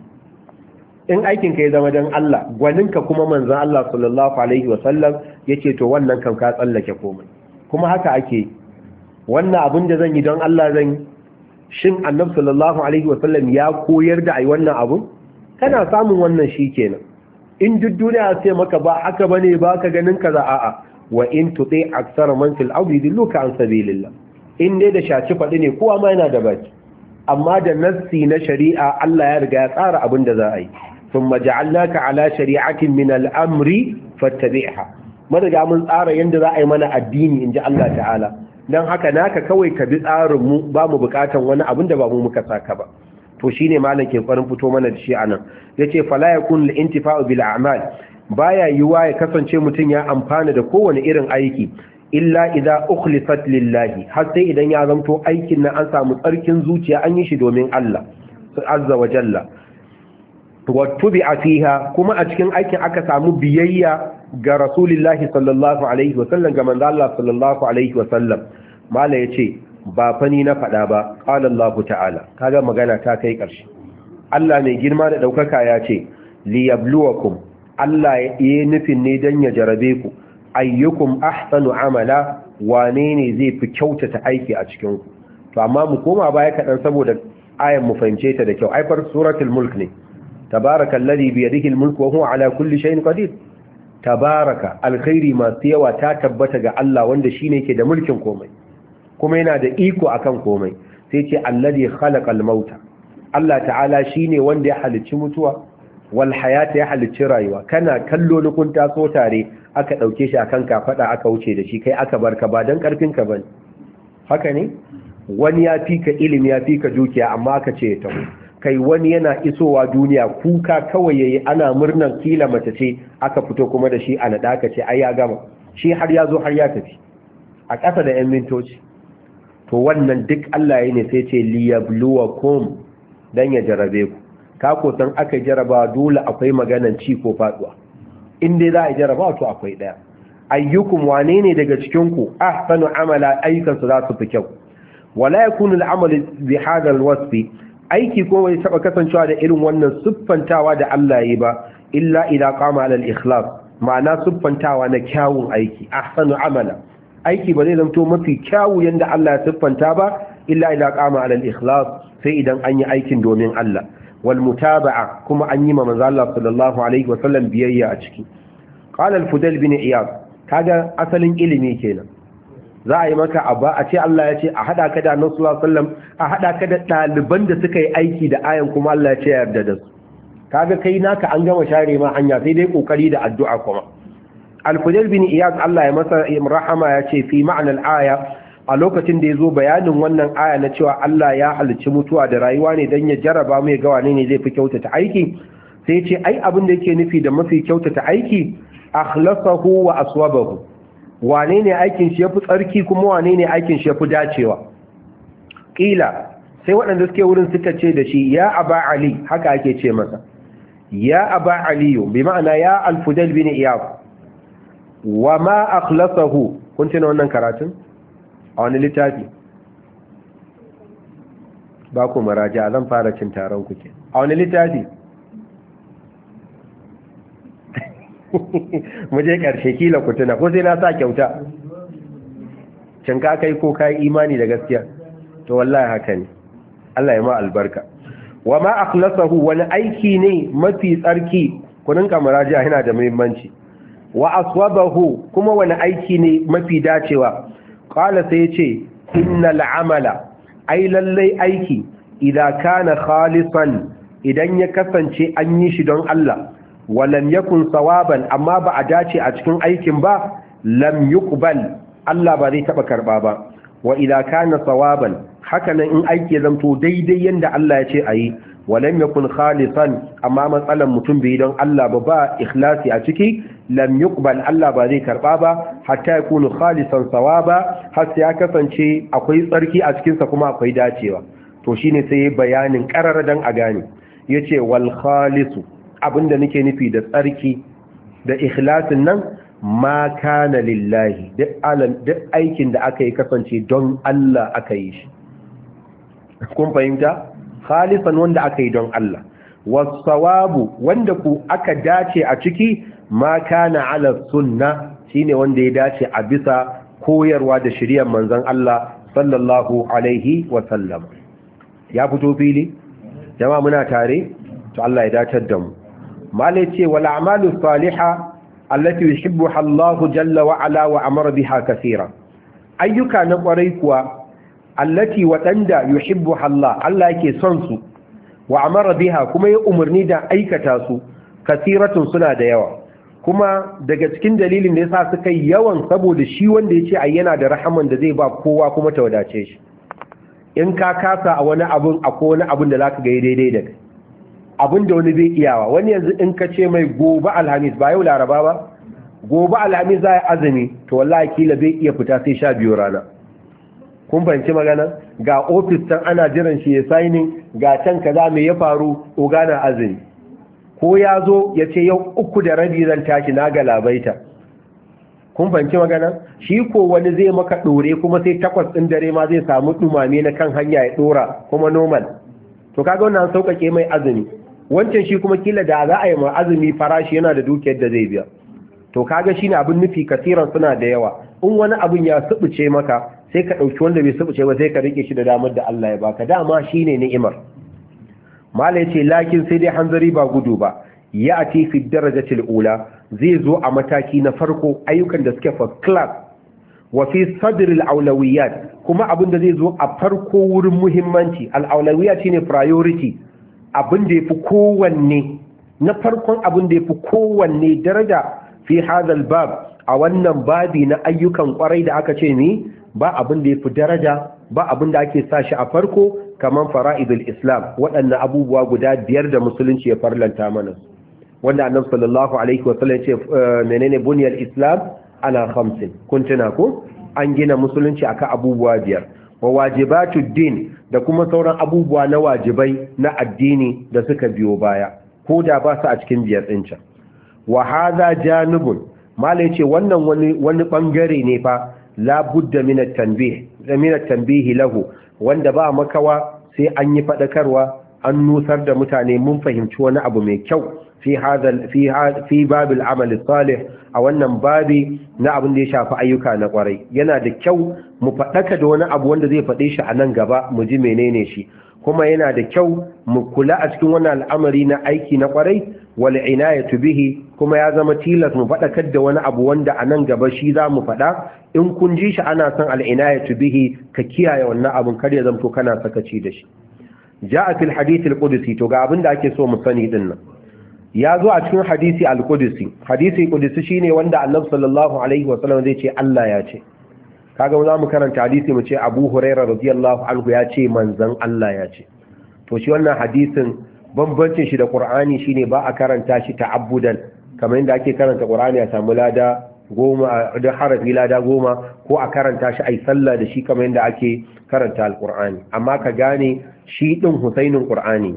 In aikin ka ya zama dan Allah, gwaninka kuma manzon Allah sallallahu alaihi wasallam yace to wannan kan ka tsallake komai. Kuma haka ake wannan abin da zan yi don Allah zan, shin annabi sallallahu alaihi wasallam ya koyar da ai wannan abun? Kana samun wannan shikenan. In duk duniya sai maka ba haka bane ba ka ganin kaza, a'a, wa in tuti aksara man fil ardi dilluka an sabilillah. In dai da shaci fadi ne kowa ma yana da baki, amma da nassi na shari'a Allah ya riga ya tsara abin da za a yi. Thumma ja'alnaka ala shari'atin min al-amri fattabi'ha. Mun riga mun tsara yanda za a yi mana addini inji Allah ta'ala. Dan haka naka kawai ka bi tsarin mu, ba mu bukatan wani abin da ba mu muka saka ba. To shine malam ke farin fito mana da shi anan. Yace fala yakun al-intifa'u bil a'mal, baya yiwa ya kasance mutun ya amfana da kowane irin aiki illa idza ukhlisat lillahi, har sai idan ya zanto aikin nan an samu tsarkin zuciya, an yi shi domin Allah azza wa jalla. Wa tubi'a fiha, kuma a cikin aikin aka samu biyayya ga rasulullahi sallallahu alaihi wa sallam, ga manzo Allah sallallahu alaihi wa sallam. Mala yace ba fani na fada ba, qala Allah ta'ala. Kaga magana ta kai karshe. Allah mai girma da daukaka ya ce liyabluwakum, Allah ya yi nufin ne dan ya jarabe ku, ayyukum ahsanu amala, wane ne zai fi kyautata aiki a cikin ku. To amma mu koma baya kadan saboda ayan mu fahimce ta da kyau. Ai far suratul mulk ne, tabarakallazi bi yadihi almulku wa huwa ala kulli shay'in qadir. Tabaraka, alkhairi masu yawa ta tabbata ga Allah wanda shine yake da mulkin komai kuma yana da iko akan komai. Sai ce allazi khalaqal mauta, Allah ta'ala shine wanda ya halicci mutuwa, wal hayata ya halicci rayuwa. Kana kallo ni kun taso tare, aka dauke shi akan kafada aka wuce da shi, kai aka barka ba dan karfin ka bane. Haka ne? Wani ya fika ilimi, ya fika dukiya, amma aka ce ya taho. Kai wani yana isowa duniya kuka kawai yayi, ana murnan kila mace ce, aka fito kuma da shi a nada, aka ce ai ya gama, shi har ya zo har ya tafi a ƙasa da 'yan mintoci. To wannan duk Allah ya ne sai ce liyabluwakum, dan ya jarabe ku. Ka ko san aka jaraba dole akwai maganan ci ko faduwa. In dai za a jaraba to akwai daya. Ayyukum, wane ne daga cikin ku ahsanu amala, ayyukan su za su fi kyau. Wala yakunu al-amalu bi hadha al-wasfi, aiki ko bai taba kasancewa da irin wannan siffantawa da Allah yi ba illa idza qama ala al-ikhlas, ma'ana siffantawa na kyawun aiki. Ahsanu amala, aiki ba zai zanto mafi kyawu yanda Allah ya siffanta ba illa idza qama ala al-ikhlas, sai idan an yi aikin domin Allah. Wal mutaba'a, kuma an yi ma manzo Allah sallallahu alaihi wa sallam biyayya a ciki. Qala al-Fudail bin Iyad, kaga asalin ilimi kenan. Za a yi maka abba a ce Allah ya ce a hada ka da Annabi sallallahu alaihi wasallam, a hada ka da ɗaliban da suka yi aiki da ayan kuma Allah ya ce yarda da su. Kaga kai naka an gama share ma hanya, sai dai kokari da addu'a kuma. Al-Fudail bin Iyad, Allah ya masa rahama, ya ce fi ma'anar aya, a lokacin da ya zo bayanin wannan aya na cewa Allah ya halicci mutuwa da rayuwa ne dan ya jarraba mu ya ga wane ne zai fi kyautata aiki, sai ya ce ai abin da yake nufi da mafi kyautata aiki akhlasahu wa aswabahu, wane ne aikin shi yafi tsarki kuma wane ne aikin shi yafi dacewa. Kila sai waɗanda suke wurin suka ce da shi ya aba ali, haka ake ce masa, ya aba aliyu, bi ma'ana ya al-Fudail bin Iyad, wa ma akhlasahu. Kun tuna wannan karatun a wani littafi? Ba ku maraja, zan fara cin taron kuke. A wani littafi? Muje ƙarshe kila ku tuna, ko sai na sa kyauta. Cin ka kai ko kai imani da gaskiya? To wallahi haka ne. Allah ya ma albarka. Wa ma akhlasahu, wani aiki ne mafi tsarki? Kunin kamaraja yana da muhimmanci. Wa aswabahu, kuma wani aiki ne mafi dacewa? Qala, sai yace innal amala, ai lallai aiki, idan kana khalisan, idan ya kasance an yi shi don Allah, walam yakun sawaban, amma ba a dace a cikin aikin ba, lam yuqbal, Allah ba zai taba karba ba. Wa idan kana sawaban, haka nan in aiki ya zanto daidai yanda Allah ya ce ayi, walam yakun khalisan amma matsalan mutum bai don Allah ba ikhlasi a ciki lam yuqbal Allah ba zai karba ba hatta yakunu khalisan sawaba har sai ya kasance akwai tsarki a cikin sa kuma akwai dacewa to shine sai bayanin qarara dan a gane yace wal khalisu abinda nake nufi da tsarki da ikhlasin nan ma kana lillahi duk aikin da aka yi kasance don Allah aka yi shi kun fahimta khalisan wanda aka yi don Allah wasawabu wanda ku aka dace a ciki ma kana ala sunna shine wanda ya dace a bisa koyarwa da shiriyar manzon Allah sallallahu alaihi wa sallam ya fito fili jama'a muna tare to Allah ya datar da mu malai ce wal a'malu salihah allati yuhibbuha Allah jalla wa ala wa amara biha kaseera ayyuka na kwarai kuwa allati waɗanda yuhibbuha Allah Allah yake son su wa amara biha kuma ya umarni da aikata su kasiratun suna da yawa kuma daga cikin dalilin da yasa suka yi yawan saboda shi wanda yace ai yana da rahaman da zai ba kowa kuma ta wadace shi in ka kasa a wani abun akwai wani abun da zaka ga daidai da kai abun da wani zai iyawa wani yanzu in ka ce mai gobe alhamis ba yau laraba ba gobe alhamis za a azumi to wallahi kila bai iya fita sai 12 rana kun fahimci magana ga ofis can ana jiran shi ya signing ga can kaza me ya faru ogana azumi ko ya zo ya ce yau 3:30 zan tashi na galabaita kun fahimci magana shi ko wani zai maka dore kuma sai 8 din dare ma zai samu dumame na kan hanya ya dora kuma normal to kaga wannan sauƙaƙe mai azumi wancan shi kuma kila da za a yi ma azumi farashi yana da dukiyar da zai biya to kaga shine abin nufi kasiran suna da yawa in wani abin ya subuce maka sai ka ɗauki wanda bai subuce ba sai ka rike shi da damar da Allah ya baka dama shine ni'imar mala yace lakin sai dai hanzari ba gudu ba ya ati fi darajatil ula zai zo a mataki na farko ayyukan da suke first class wa fi sadr al awlawiyat kuma abin da zai zo a farko wurin muhimmanci al awlawiyat shine priority abin da yafi kowanne na farkon abin da yafi kowanne daraja fi hadal bab a wannan babi na ayyukan kwarai da aka ce ni ba abin da ya fi daraja ba abin da ake sa shi a farko kamar fara'idul islam waɗannan abubuwa guda 5 da musulunci ya farlanta mana wanda annabi sallallahu alaihi wa sallam ce menene buniyal islam ala 5 kun tuna ko an gina musulunci akan abubuwa 5 wa wajibatud din da kuma sauran abubuwa na wajibai na addini da suka biyo baya ko da ba su a cikin 5 din can wa hadha janibun malai ce wannan wani bangare ne fa la budda min at-tanbih lahu wanda ba makawa sai an yi fadakarwa an nusar da mutane mun fahimci wani abu mai kyau fi babil amal salih a wannan babi na abin da ya shafi ayyuka na kwarai yana da kyau mu fadaka da wani abu wanda zai fade shi a nan gaba mu ji menene shi kuma yana da kyau mu kula a cikin wannan al'amari na aiki na kwarai wal inayatu bihi kuma ya zama tilas mu faɗakar da wani abu wanda a nan gaba shi za mu faɗa in kun ji shi ana son al'inayatu bihi ka kiyaye wannan abun kar ya zamto kana sakaci da shi ja'a fil hadith al-qudsi to ga abin da ake so mu sani din nan ya zo a cikin hadisi al-qudsi shine wanda Annabi sallallahu alaihi wa sallam zai ce Allah ya ce kaga za mu karanta hadisi mu ce Abu Hurairah radiyallahu anhu ya ce manzon Allah ya ce to shi wannan hadisin bambancin shi da Qur'ani shine ba a karanta shi ta'abbudan kamar yadda ake karanta Qur'ani a samu lada 10 da harafi lada 10 ko a karanta shi ai sallah da shi kamar yadda ake karanta al-Qur'ani amma ka gane shi din Husainin Qur'ani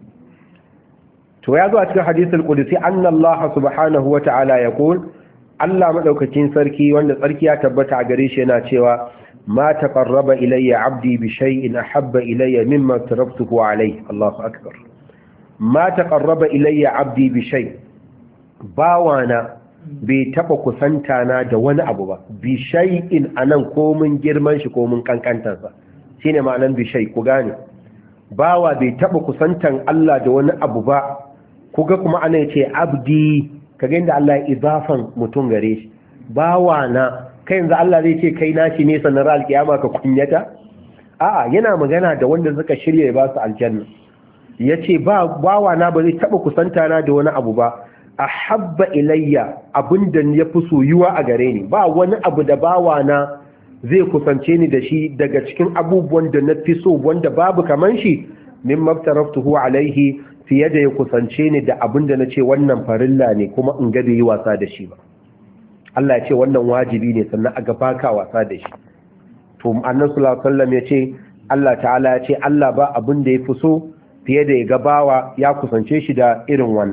to ya zo a cikin hadisul qudsi anna Allah subhanahu wata'ala yaqul Allah madaukakin sarki wanda sarki ya tabbata a gare shi yana cewa ma taqarraba ilayya 'abdi bi shay'in ahabba ilayya mimma taraktuhu alayhi Allahu akbar ma taqarraba ilayya 'abdi bi shay bawana bai taba kusanta na da wani abu ba bi shay'in anan ko mun girman shi ko mun kankantar sa shine ma'anan bi shay ku gane bawa bai taba kusantan Allah da wani abu ba kuga kuma ana yace abdi kaga inda Allah ya idafan mutum gare shi bawa na kai yanzu Allah zai ce kai nashi ne sanar alkiyama ka kunyata a'a yana magana da wanda suka shirye ya ba su aljanna yace bawa na ba zai taba kusanta na da wani abu ba ahabba ilayya abinda ya fi soyuwa a gare ni ba wani abu da bawa na zai kusance ni da shi daga cikin abubuwan da na fi so wanda babu kaman shi mimma aftaraftuhu alaihi fiye da ya kusance ni da abinda nace wannan farilla ne kuma in ga bai yi wasa da shi ba Allah ya ce wannan wajibi ne sannan aga baka wasa da shi to annabi sallallahu alaihi wasallam ya ce Allah ta'ala ya ce Allah ba abin da yafi so fiye da ya gabawa ya kusance shi da irin wannan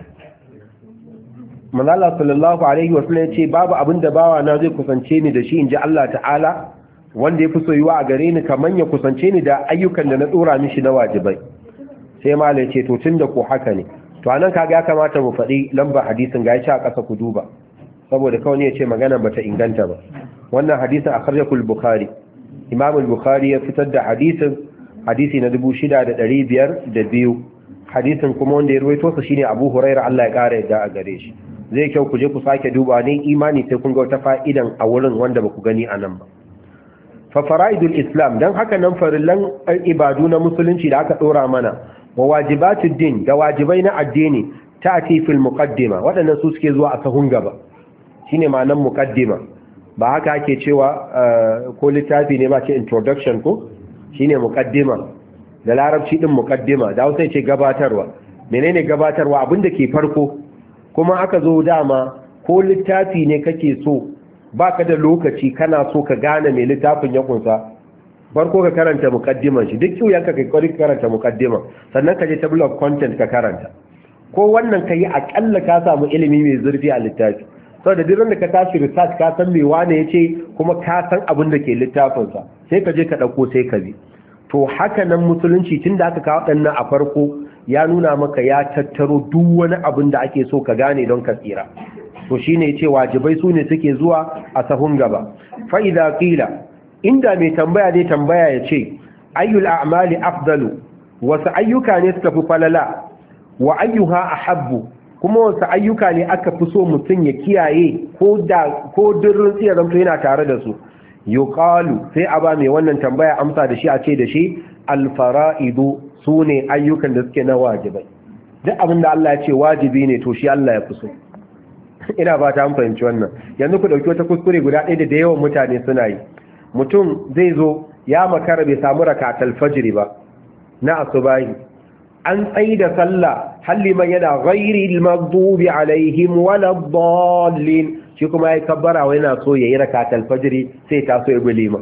manzo sallallahu alaihi wasallam ya ce babu abin da bawa na zai kusance ni da shi inji Allah ta'ala wanda yafi soyuwa a gare ni kaman ya kusance ni da ayyukan da na dora mishi na wajibai sai malai ce to tunda ko haka ne to anan kaga ya kamata mu faɗi lamba hadisin ga ya ci a ƙasa ku duba saboda kawai ne ya ce magana bata inganta ba wannan hadisin akhrajahu al-bukhari imam al-bukhari ya fitar da hadisi na 6502 hadisin kuma wanda ya ruwaito sa shine Abu Hurairah Allah ya kara yadda a gare shi zai kyau ku je ku sake duba ne imani sai kun ga wata fa'idan a wurin wanda baku gani anan ba fa fara'idul islam dan haka nan farillan ibadu na musulunci da aka dora mana wa wajibatud din da wajibai na addini ta'ti fil muqaddima wadannan su suke zuwa a sahun gaba shine ma'anar muqaddima ba haka ake cewa ko littafi ne ba ce introduction ko shine muqaddima da larabci din muqaddima da Hausa ce gabatarwa menene gabatarwa abinda ke farko kuma aka zo dama ko littafi ne kake so baka da lokaci kana so ka gane me littafin ya kunsa farko ka karanta muqaddiman shi duk kiyanka kai karanta muqaddima sannan ka je table of content ka karanta ko wannan kai akalla ka samu ilimi mai zurfi a littafi saboda duk da ka tashi research ka san me wane yace kuma ka san abin da ke littafin sa sai ka je ka dauko sai ka bi to haka nan musulunci tunda aka kawo dannan a farko ya nuna maka ya tattaro duk wani abin da ake so ka gane don ka tsira to shine yace wajibai sune suke zuwa a sahun gaba fa idza qila inda mai tambaya dai tambaya yace ayyul a'mali afdalu wasu ayyuka ne suka fi falala wa ayyuha ahabbu kuma wasu ayyuka ne aka fi so mutum ya kiyaye ko durrin tsiya zamto yana tare da su yuqalu sai a ba mai wannan tambaya amsa da shi a ce da shi alfara'idu su ne ayyukan da suke na wajibai duk abin da Allah ya ce wajibi ne to shi Allah ya fi so ina ba ta fahimci wannan yanzu ku dauki wata kuskure guda ɗaya da yawan mutane suna yi mutum zai zo ya makara bai samu rakatul fajr ba na asubahi an tsayi da sallah halliman yana ghairil maghdubi alaihim waladdallin shi kuma yayi kabbara wa yana so yayi rakatul fajr sai ta so ya bulima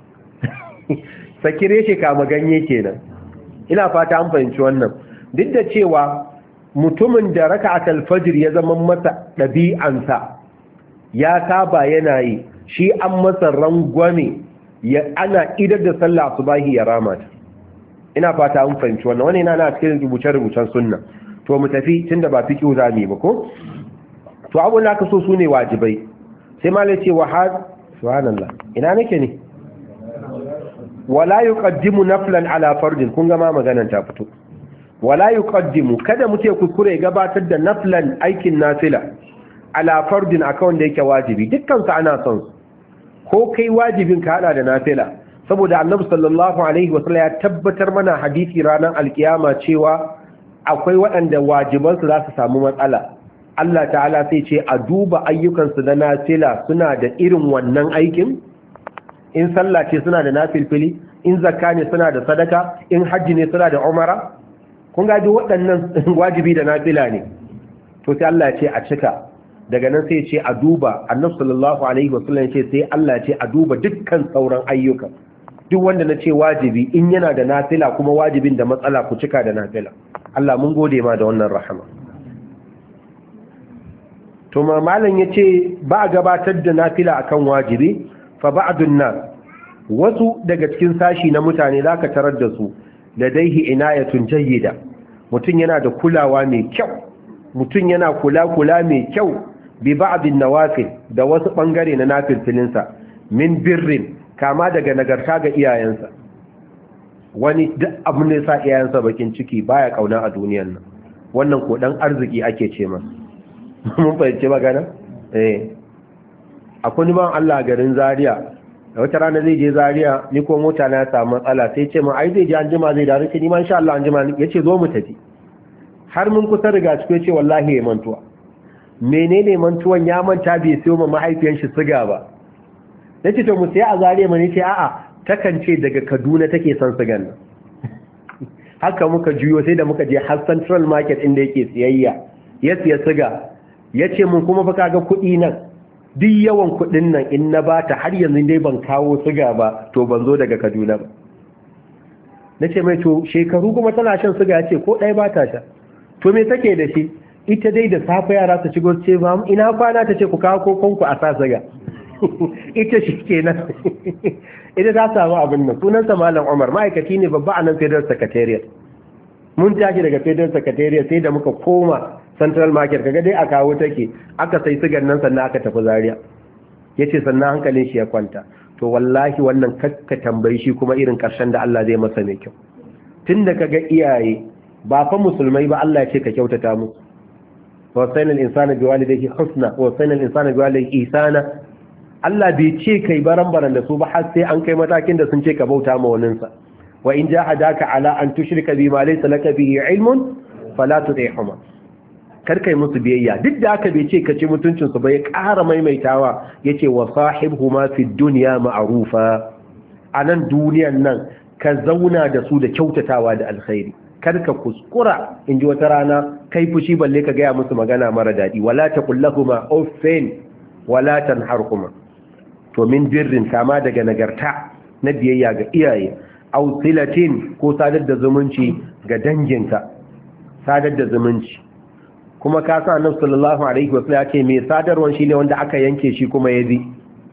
sakire shi kama ganye kenan ina fata an fahimci wannan duk da cewa mutumin da raka'atul fajr ya zama masa dabi'ansa ya saba yana yi shi an masa rangwame ana idar da sallah subahi ya rama ta ina fata an fahimci wannan wani yana na cikin rubuce-rubucen sunna to mu tafi tunda ba fiqhu zami ba ko to abun da aka so sune wajibai sai malai ce wa subhanallah ina nake ne wala yuqaddimu naflan ala fardin kun ga ma maganar ta fito wala yuqaddimu kada muke kuskure gabatar da naflan aikin nafila ala fardin akan da yake wajibi dukkan su ana son ko kai wajibin ka hada da nafila saboda annabi sallallahu alaihi wasallam ya tabbatar mana hadisi ranar alkiyama cewa akwai waɗanda wajibansu za su samu matsala Allah ta'ala sai ce a duba ayyukansu na nafila suna da irin wannan aikin in sallah ce suna da nafilfili in zakka ne suna da sadaka in hajji ne suna da umara kun ga duk waɗannan wajibi da nafila ne to sai Allah ya ce a cika daga nan sai ya ce a duba annabi sallallahu alaihi wasallam ya ce sai Allah ya ce a duba dukkan sauran ayyuka duk wanda na ce wajibi in yana da nafila kuma wajibin da matsala ku cika da nafila Allah mun gode ma da wannan rahama to malam yace ba a gabatar da nafila akan wajibi fa ba'dun nas wasu daga cikin sashi na mutane zaka tarar da su ladaihi inayatun jayyida mutun yana da kulawa mai kyau mutun yana kula mai kyau bi ba'din nawafil da wasu bangare na nafilfilinsa min birrin kama daga nagarta ga iyayensa wani duk abin da ya sa iyayensa bakin ciki baya kauna a duniyar nan wannan ko dan arziki ake ce masa mun fahimci magana akwai ban Allah garin Zaria da wata rana zai je Zaria ni ko mota na samu matsala sai ce min ai zai je anjima zai dawo ce ni ma insha Allah anjima yace zo mu tafi har mun kusa riga cike ce wallahi ya mantuwa menene mantuwan ya manta bai sayo ma mahaifiyar shi siga ba nace to mu sai a Zaria mu ne ce a'a takan ce daga Kaduna take son sigan nan haka muka juyo sai da muka je har Central Market inda yake siyayya ya siya siga ya ce mun kuma fa kaga kuɗi nan duk yawan kuɗin nan in na bata har yanzu dai ban kawo siga ba to ban zo daga Kaduna ba. Na ce mai to shekaru kuma tana shan siga ya ce ko ɗaya ba ta sha. To me take da shi? Ita dai da safe yara su shigo ce ba ina kwana ta ce ku kawo kokonku a sa siga. Ita shi kenan. Ita ta samu abin nan. Sunansa Malam Umar ma'aikaci ne babba a nan Federal Secretariat. Mun tashi daga Federal Secretariat sai da muka koma Central Market kaga dai a kawo take aka sai sigar nan sannan aka tafi Zaria. Yace sannan hankalin shi ya kwanta. To wallahi wannan kakka tambayi shi kuma irin karshen da Allah zai masa mai kyau. Tunda kaga iyaye ba fa musulmai ba Allah ya ce ka kyautata musu. Wa sayyidul insana biwalidayhi husna wa sayyidul insana biwalidayhi ihsana. Allah bai ce kai baran da su ba har sai an kai matakin da sun ce ka bauta ma waninsa. Wa in jahadaka ala an tushrika bima laysa laka bihi ilmun fala tudihuma. Kar kai musu biyayya duk da aka bai ce ka ci mutuncin su ba ya ƙara maimaitawa yace wa sahibhuma fid dunya ma'rufa. Anan duniyan nan ka zauna da su da kyautatawa da alkhairi. Kar ka kuskura in ji wata rana kai fushi balle ka gaya musu magana mara daɗi wala taqul lahumu uffin wala tanharhuma. To min birrin kama daga nagarta na biyayya ga iyaye aw silatin ko sadar da zumunci ga danginka sadar da zumunci kuma ka sa annabi sallallahu alaihi wasallam ya ce me sadarwan shine wanda aka yanke shi kuma ya bi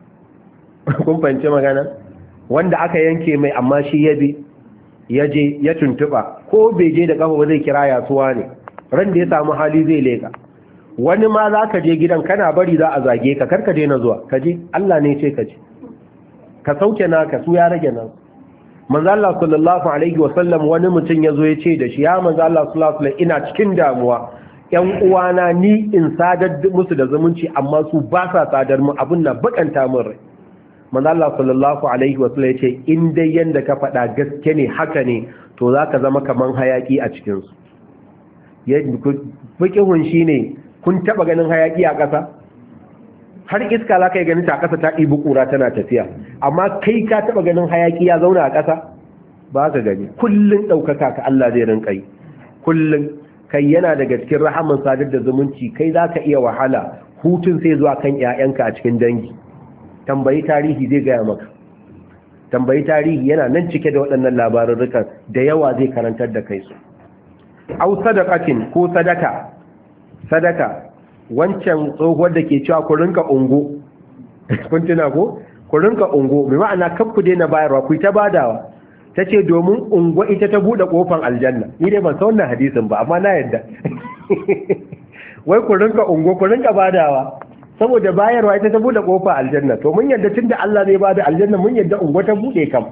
kun fahimci magana wanda aka yanke mai amma shi ya bi ya je ya tuntuba ko bai je da kafa ba zai kira yasuwa ne ran da ya samu hali zai leka wani ma za ka je gidan kana bari za a zage ka karka je na zuwa ka je Allah ne ce ka je ka sauke naka su ya rage nan manzo Allah sallallahu alaihi wasallam wani mutum ya zo ya ce da shi ya manzo Allah sallallahu alaihi wasallam ina cikin damuwa ƴan uwana ni in sadar musu da zumunci amma su ba sa sadar mu abun na bakanta min rai manzo Allah sallallahu alaihi wasallam ya ce in dai yanda ka faɗa gaske ne haka ne to zaka zama kaman hayaki a cikin su fikihun shine kun taba ganin hayaki a ƙasa har iska za ka yi ganin ta ƙasa ta ɗibi ƙura tana tafiya amma kai ka taba ganin hayaki ya zauna a ƙasa ba ka gani kullun ɗaukaka ka Allah zai rinka yi kullun kai yana daga cikin rahaman sadar da zumunci kai za ka iya wahala hutun sai zuwa kan 'ya'yanka a cikin dangi tambayi tarihi zai gaya maka tambayi tarihi yana nan cike da waɗannan labarurrukan da yawa zai karantar da kai su au sadaqatin ko sadaka wancan tsohuwar da ke cewa ku rinka ungo kun tuna ko ku rinka ungo mai ma'ana kan ku daina bayarwa ku ta badawa tace domin ungo ita ta bude kofar aljanna ni dai ban san wannan hadisin ba amma na yadda wai ku rinka ungo ku rinka badawa saboda bayarwa ita ta bude kofar aljanna to mun yadda tunda Allah zai bada aljanna mun yadda ungo ta bude kam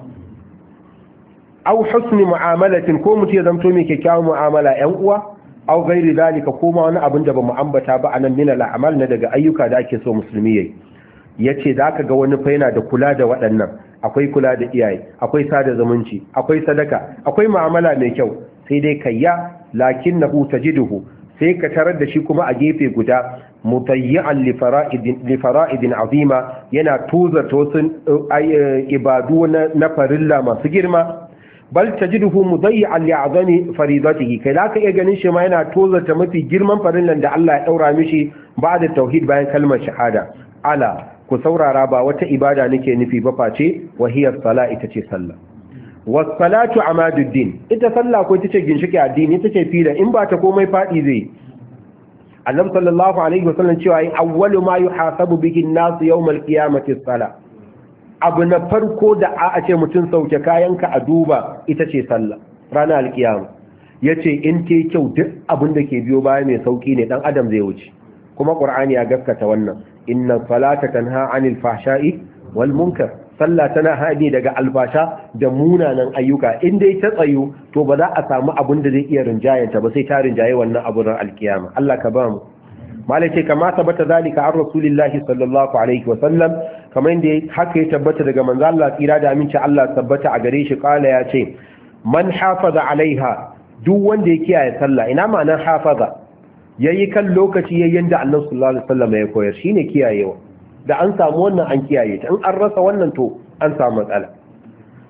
au husni mu'amalatin ko mutum ya zamto mai kyakkyawan mu'amala ƴan uwa au gairi zalika ko ma wani abin da bamu ambata ba anan min al'amal na daga ayyuka da ake so musulmi yayi yace zaka ga wani fa yana da kula da waɗannan akwai kula da iyaye akwai sada zumunci akwai sadaka akwai mu'amala mai kyau sai dai kayya lakinnahu tajiduhu sai ka tarar da shi kuma a gefe guda mutayyi'an li fara'idin azima yana tuzarta wasu ibadu na farilla masu girma bal tajiduhu mudayyi'an li'azami faridatihi kai zaka iya ganin shi ma yana tozarta mafi girman farillan da Allah ya daura mishi ba'da tauhid bayan kalmar shahada ala ku saurara ba wata ibada nake nufi ba face wahiyar sala ita ce sallah was salatu amaduddin ita sallah ko ita ce ginshiki addini ita ce fila in ba ta komai fadi zai annabi sallallahu alaihi wasallam cewa ai awwalu ma yuhasabu bihi an-nas yawm al-qiyamati as-salah abu na farko da a ce mutum sauke kayanka a duba ita ce sallah ranar alkiyama ya ce in te kyau duk abin da ke biyo baya mai sauki ne dan adam zai wuce kuma ƙur'ani ya gaskata wannan inna salata tanha anil fahsha'i wal munkar sallah tana haɗe daga alfasha da munanan ayyuka in dai ta tsayo to ba za a samu abin da zai iya rinjayanta ba sai ta rinjaye wannan abun ran alkiyama Allah ka ba mu malai kama tabbata zalika an rasulillahi sallallahu alaihi wa sallam kamar inda haka ya tabbata daga manzo Allah tsira da aminci Allah tabbata a gare shi kala ya ce man hafaza alaiha duk wanda ya kiyaye sallah ina ma'anar hafaza yayi kan lokaci yayin da Allah sallallahu alaihi wasallam ya koyar shine kiyayewa da an samu wannan an kiyaye ta in an rasa wannan to an samu matsala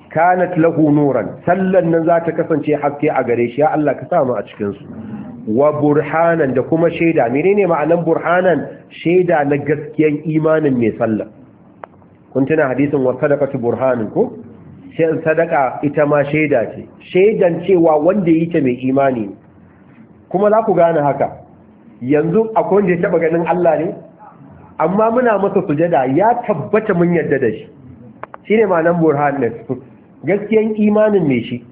kanat lahu nuran sallan nan za ta kasance haske a gare shi ya Allah ka samu a cikin su wa burhanan da kuma shaida. Menene ma'anan burhanan? Shaida na gaskiyan imanin mai sallah. Kun tuna hadisin wa sadaqatu burhanin ko? Sai sadaka ita ma shaida ce, shaidan cewa wanda yake mai imani. Kuma za ku gane haka, yanzu akwai wanda ya taba ganin Allah ne, amma muna masa sujada ya tabbata mun yarda da shi. Shine ma'anan burhanin, gaskiyan imanin mai shi.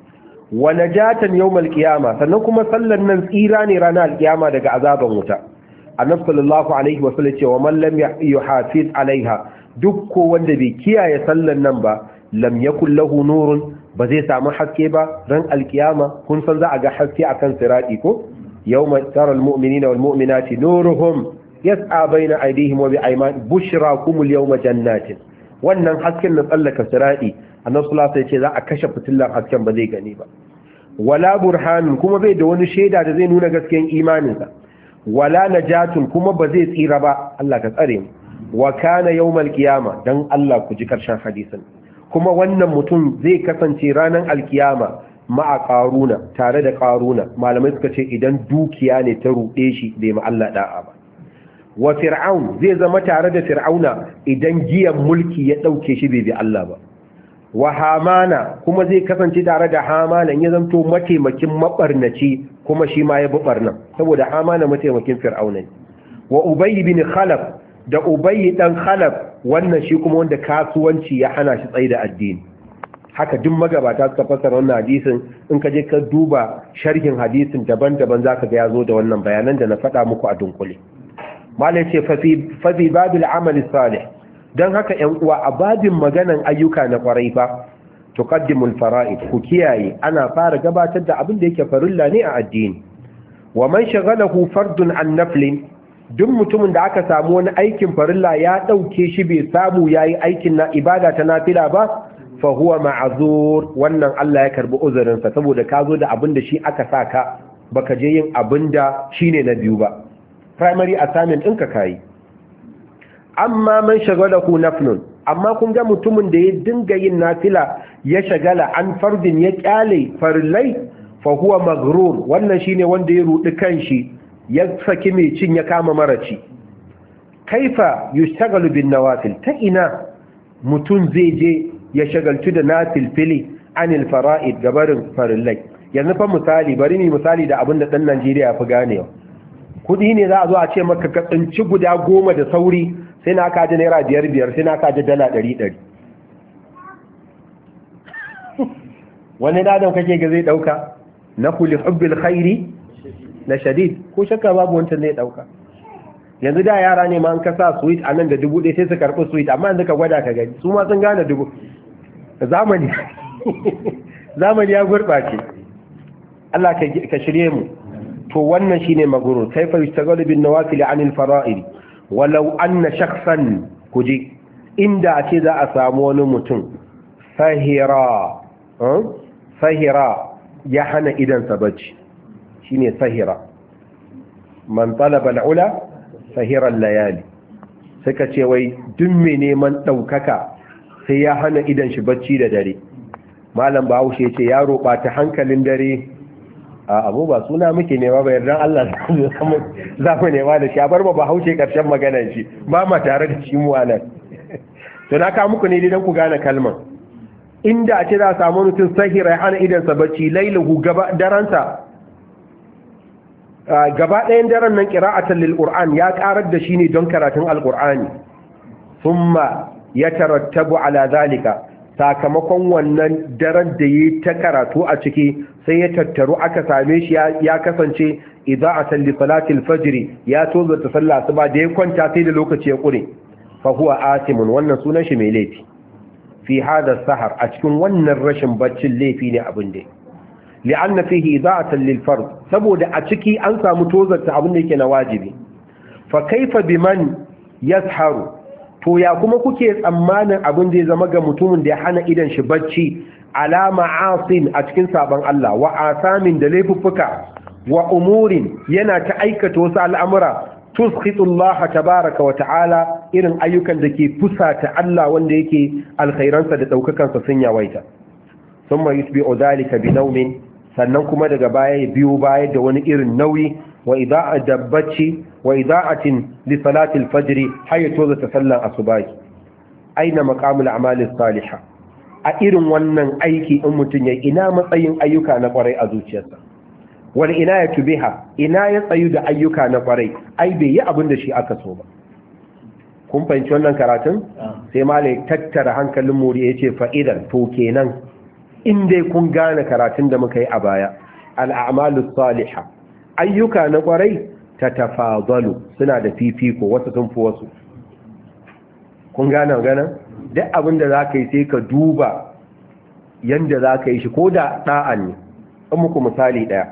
Wa najatan yawmal qiyama, sannan kuma sallan nan tsira ne ranar alkiyama daga azaban wuta. Annabi sallallahu alaihi wa sallam ce wa man lam yuhafiz alaiha, duk ko wanda bai kiyaye sallan nan ba, lam yakul lahu nurun, ba zai samu haske ba ran alkiyama. Kun san za a ga haske akan sirati ko? Yawma tara almu'minina wal mu'minati nuruhum yas'a bayna aydihim wa bi aymanihim bushrakum al-yawma jannatin. Wannan hasken na tsallaka sirati, annabi sallallahu alaihi wasallam ya ce za a kashe fitilar hasken ba zai gani ba. Wala burhanun, kuma bai da wani shaida da zai nuna gaskiyar imaninsa. Wala najatun, kuma ba zai tsira ba. Allah ka tsare mu. Wa kana yawmal qiyama, dan Allah ku ji karshen hadisin. Kuma wannan mutum zai kasance ranar alkiyama ma'a qaruna, tare da qaruna. Malamai suka ce idan dukiya ne ta rude shi bai ma Allah da'a ba. Wa fir'aun, zai zama tare da fir'auna idan giyan mulki ya dauke shi bai bi Allah ba. Wa hamana, kuma zai kasance tare da hamana in ya zanto mataimakin mabarnaci, kuma shi ma ya bi barnan, saboda hamana mataimakin fir'auna ne. Wa ubay bin khalaf, da ubay dan khalaf, wannan shi kuma wanda kasuwanci ya hana shi tsaye da addini. Haka duk magabata suka fassara wannan hadisin. In ka je ka duba sharhin hadisin daban-daban zaka ga yazo da wannan bayanan da na faɗa muku a dunkule. Malai ce fa fi babil amali salih, don haka ‘yan uwa a babin maganan ayyuka na kwarai fa, tuqaddimul fara'id, ku kiyaye ana fara gabatar da abin da yake farilla ne a addini. Wa man shagalahu fardun an naflin, duk mutumin da aka samu wani aikin farilla ya ɗauke shi bai samu yayi aikin na ibada ta nafila ba, fa huwa ma'zur, wannan Allah ya karbi uzurinsa saboda ka zo da abin da shi aka saka, baka je yin abin da shine na biyu ba. Primary assignment ɗinka kayi. Amma man shagalahu naflun, amma kun ga mutumin da ya dinga yin nafila ya shagala an fardin ya kyale farillai, fa huwa maghrur, wannan shine wanda ya rudi kanshi ya saki mai cin ya kama maraci. Kaifa yushtagalu bin nawafil, ta ina mutum zai je ya shagaltu da nafil fili anil fara'id gabarin farillai. Yanzu fa misali, bari ni misali da abin da dan Najeriya fi ganewa. Kudi ne za a zo a ce maka ka tsinci guda 10 da sauri, sai na kaji naira 5,500, sai na kaji dala 100. Wani dadon kake ga zai dauka na kulli hubbil khairi na shadid, ko shakka babu wancan zai dauka. Yanzu da yara ne ma an kasa sweet a nan da 1,000 sai su karbi sweet, amma yanzu ka gwada ka gani su ma sun gane zamani zamani ya gurbace. Allah ka shirye mu. To wannan shine magurur. Kaifa yustagalu bin nawafil anil fara'id, walau anna shakhsan, kuji inda ake za a samu wani mutum sahira ya hana idansa bacci, shine sahira. Man talaba al'ula sahira layali, suka ce wai duk mai neman daukaka sai ya hana idan shi bacci da dare. Malam Bahaushe ce yaro ba ta hankalin dare abu ba suna muke nema ba, yardan Allah za mu nema da shi, a bar ba Bahaushe karshen maganar shi ba ma tare da shi mu anan. To na ka muku ne dan ku gane kalmar. Inda a ce za a samu mutum sahira ya hana idansa bacci lailahu daransa gaba ɗayan daren nan qira'atan lil qur'an, ya karar da shi ne don karatun alqur'ani. Thumma yatarattabu ala zalika, sakamakon wannan daren da yi ta karatu a ciki sai ya tattaru aka same shi ya kasance ida'atan li salatil fajr, ya tozo ta sallah asuba da ya kwanta sai da lokaci ya kure, fa huwa asimun, wannan sunan shi mai laifi. Fi hada sahar, a cikin wannan rashin baccin laifi ne abin da li'anna fihi ida'atan lil fard, saboda a ciki an samu tozarta abin da yake na wajibi. Fa kaifa biman yasharu, to ya kuma kuke tsammanin abin da ya zama ga mutumin da ya hana idan shi bacci ala ma'asin, a cikin saban Allah, wa asamin da laifuffuka, wa umurin yana ta aikata wasu al'amura tusqitu Allah tabaaraka wa ta'ala irin ayyukan da ke fusata Allah wanda yake alkhairansa da daukakansa sun yawaita thumma yutbi'u dhalika bi nawmin sannan kuma daga baya ya biyo baya da wani irin nauyi wa ida'a dabbaci wa ida'atin li salati al-fajr hayyato da sallan asubahi aina maqamul a'mal as-salihah a irin wannan aiki in mutun ya ina matsayin ayyuka na kwarai a zuciyarsa wal inayatu biha ina ya tsayu da ayyuka na kwarai ai bai yi abin da shi aka so ba kun fahimci wannan karatun sai malai tattara hankalin muri yace fa'idan to kenan in dai kun gane karatun da muka yi a baya al'amalus salihah ayyuka na kwarai tatafadalu suna da fifiko wasu sun fi wasu kun gane magana duk abin da zaka yi sai ka duba yanda zaka yi shi ko da da'a ne in muku misali daya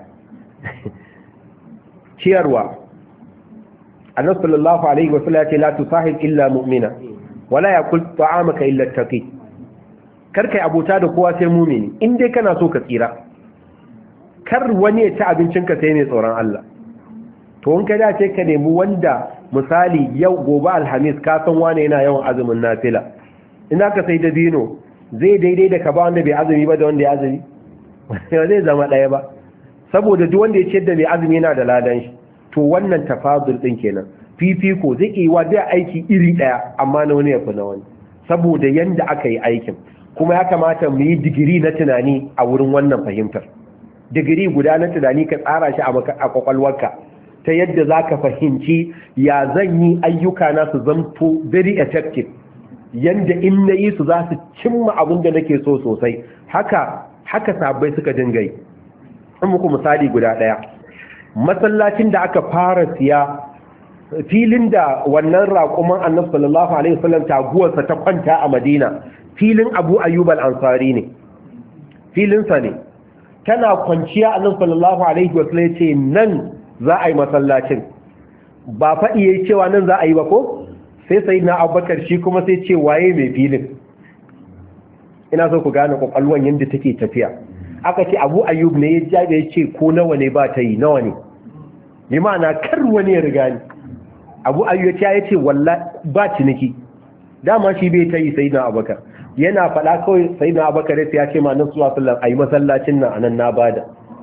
ciyarwa annabi sallallahu alaihi wasallam ya ce la tusahib illa mu'mina wala yakul ta'amaka illa taqi karkai abota da kowa sai mu'mini in dai kana so ka tsira kar wani ya ci abincinka sai mai tsoron Allah to in ka dace ka nemi wanda misali yau gobe alhamis ka san wane yana yawan azumin nafila in aka sai dabino zai daidai da ka ba wanda bai azumi ba da wanda ya azumi zai zama ɗaya ba saboda duk wanda ya ce da mai azumi yana da ladan shi to wannan tafadul din kenan fifiko zai yi wa da aiki iri ɗaya amma na wani ya fi na wani saboda yanda aka yi aikin kuma ya kamata mu yi digiri na tunani a wurin wannan fahimtar digiri guda na tunani ka tsara shi a kwakwalwarka ta yadda za ka fahimci ya zan yi ayyuka na su zanto very effective yadda in na yi su za su cimma abin da nake so sosai haka sabbai suka dinga yi in muku misali guda ɗaya masallacin da aka fara siya filin da wannan raƙuman annabi sallallahu alaihi wasallam taguwarsa ta kwanta a madina filin abu ayyub al-ansari ne filinsa ne tana kwanciya annabi sallallahu alaihi wasallam ce nan za a yi masallacin ba faɗi yayi cewa nan za a yi ba ko sai sayyidina abubakar shi kuma sai ce waye mai filin ina so ku gane kokalwan yanda take tafiya aka ce abu ayyub ne ya jabe ya ce ko nawa ne ba ta yi nawa ne bi ma'ana kar wani ya riga ni abu ayyub ya ce wallahi ba ciniki dama shi bai ta yi sayyidina abubakar yana faɗa kawai sayyidina abubakar ya ce ma nan sallallahu alaihi wasallam ayi masallacin nan anan na bada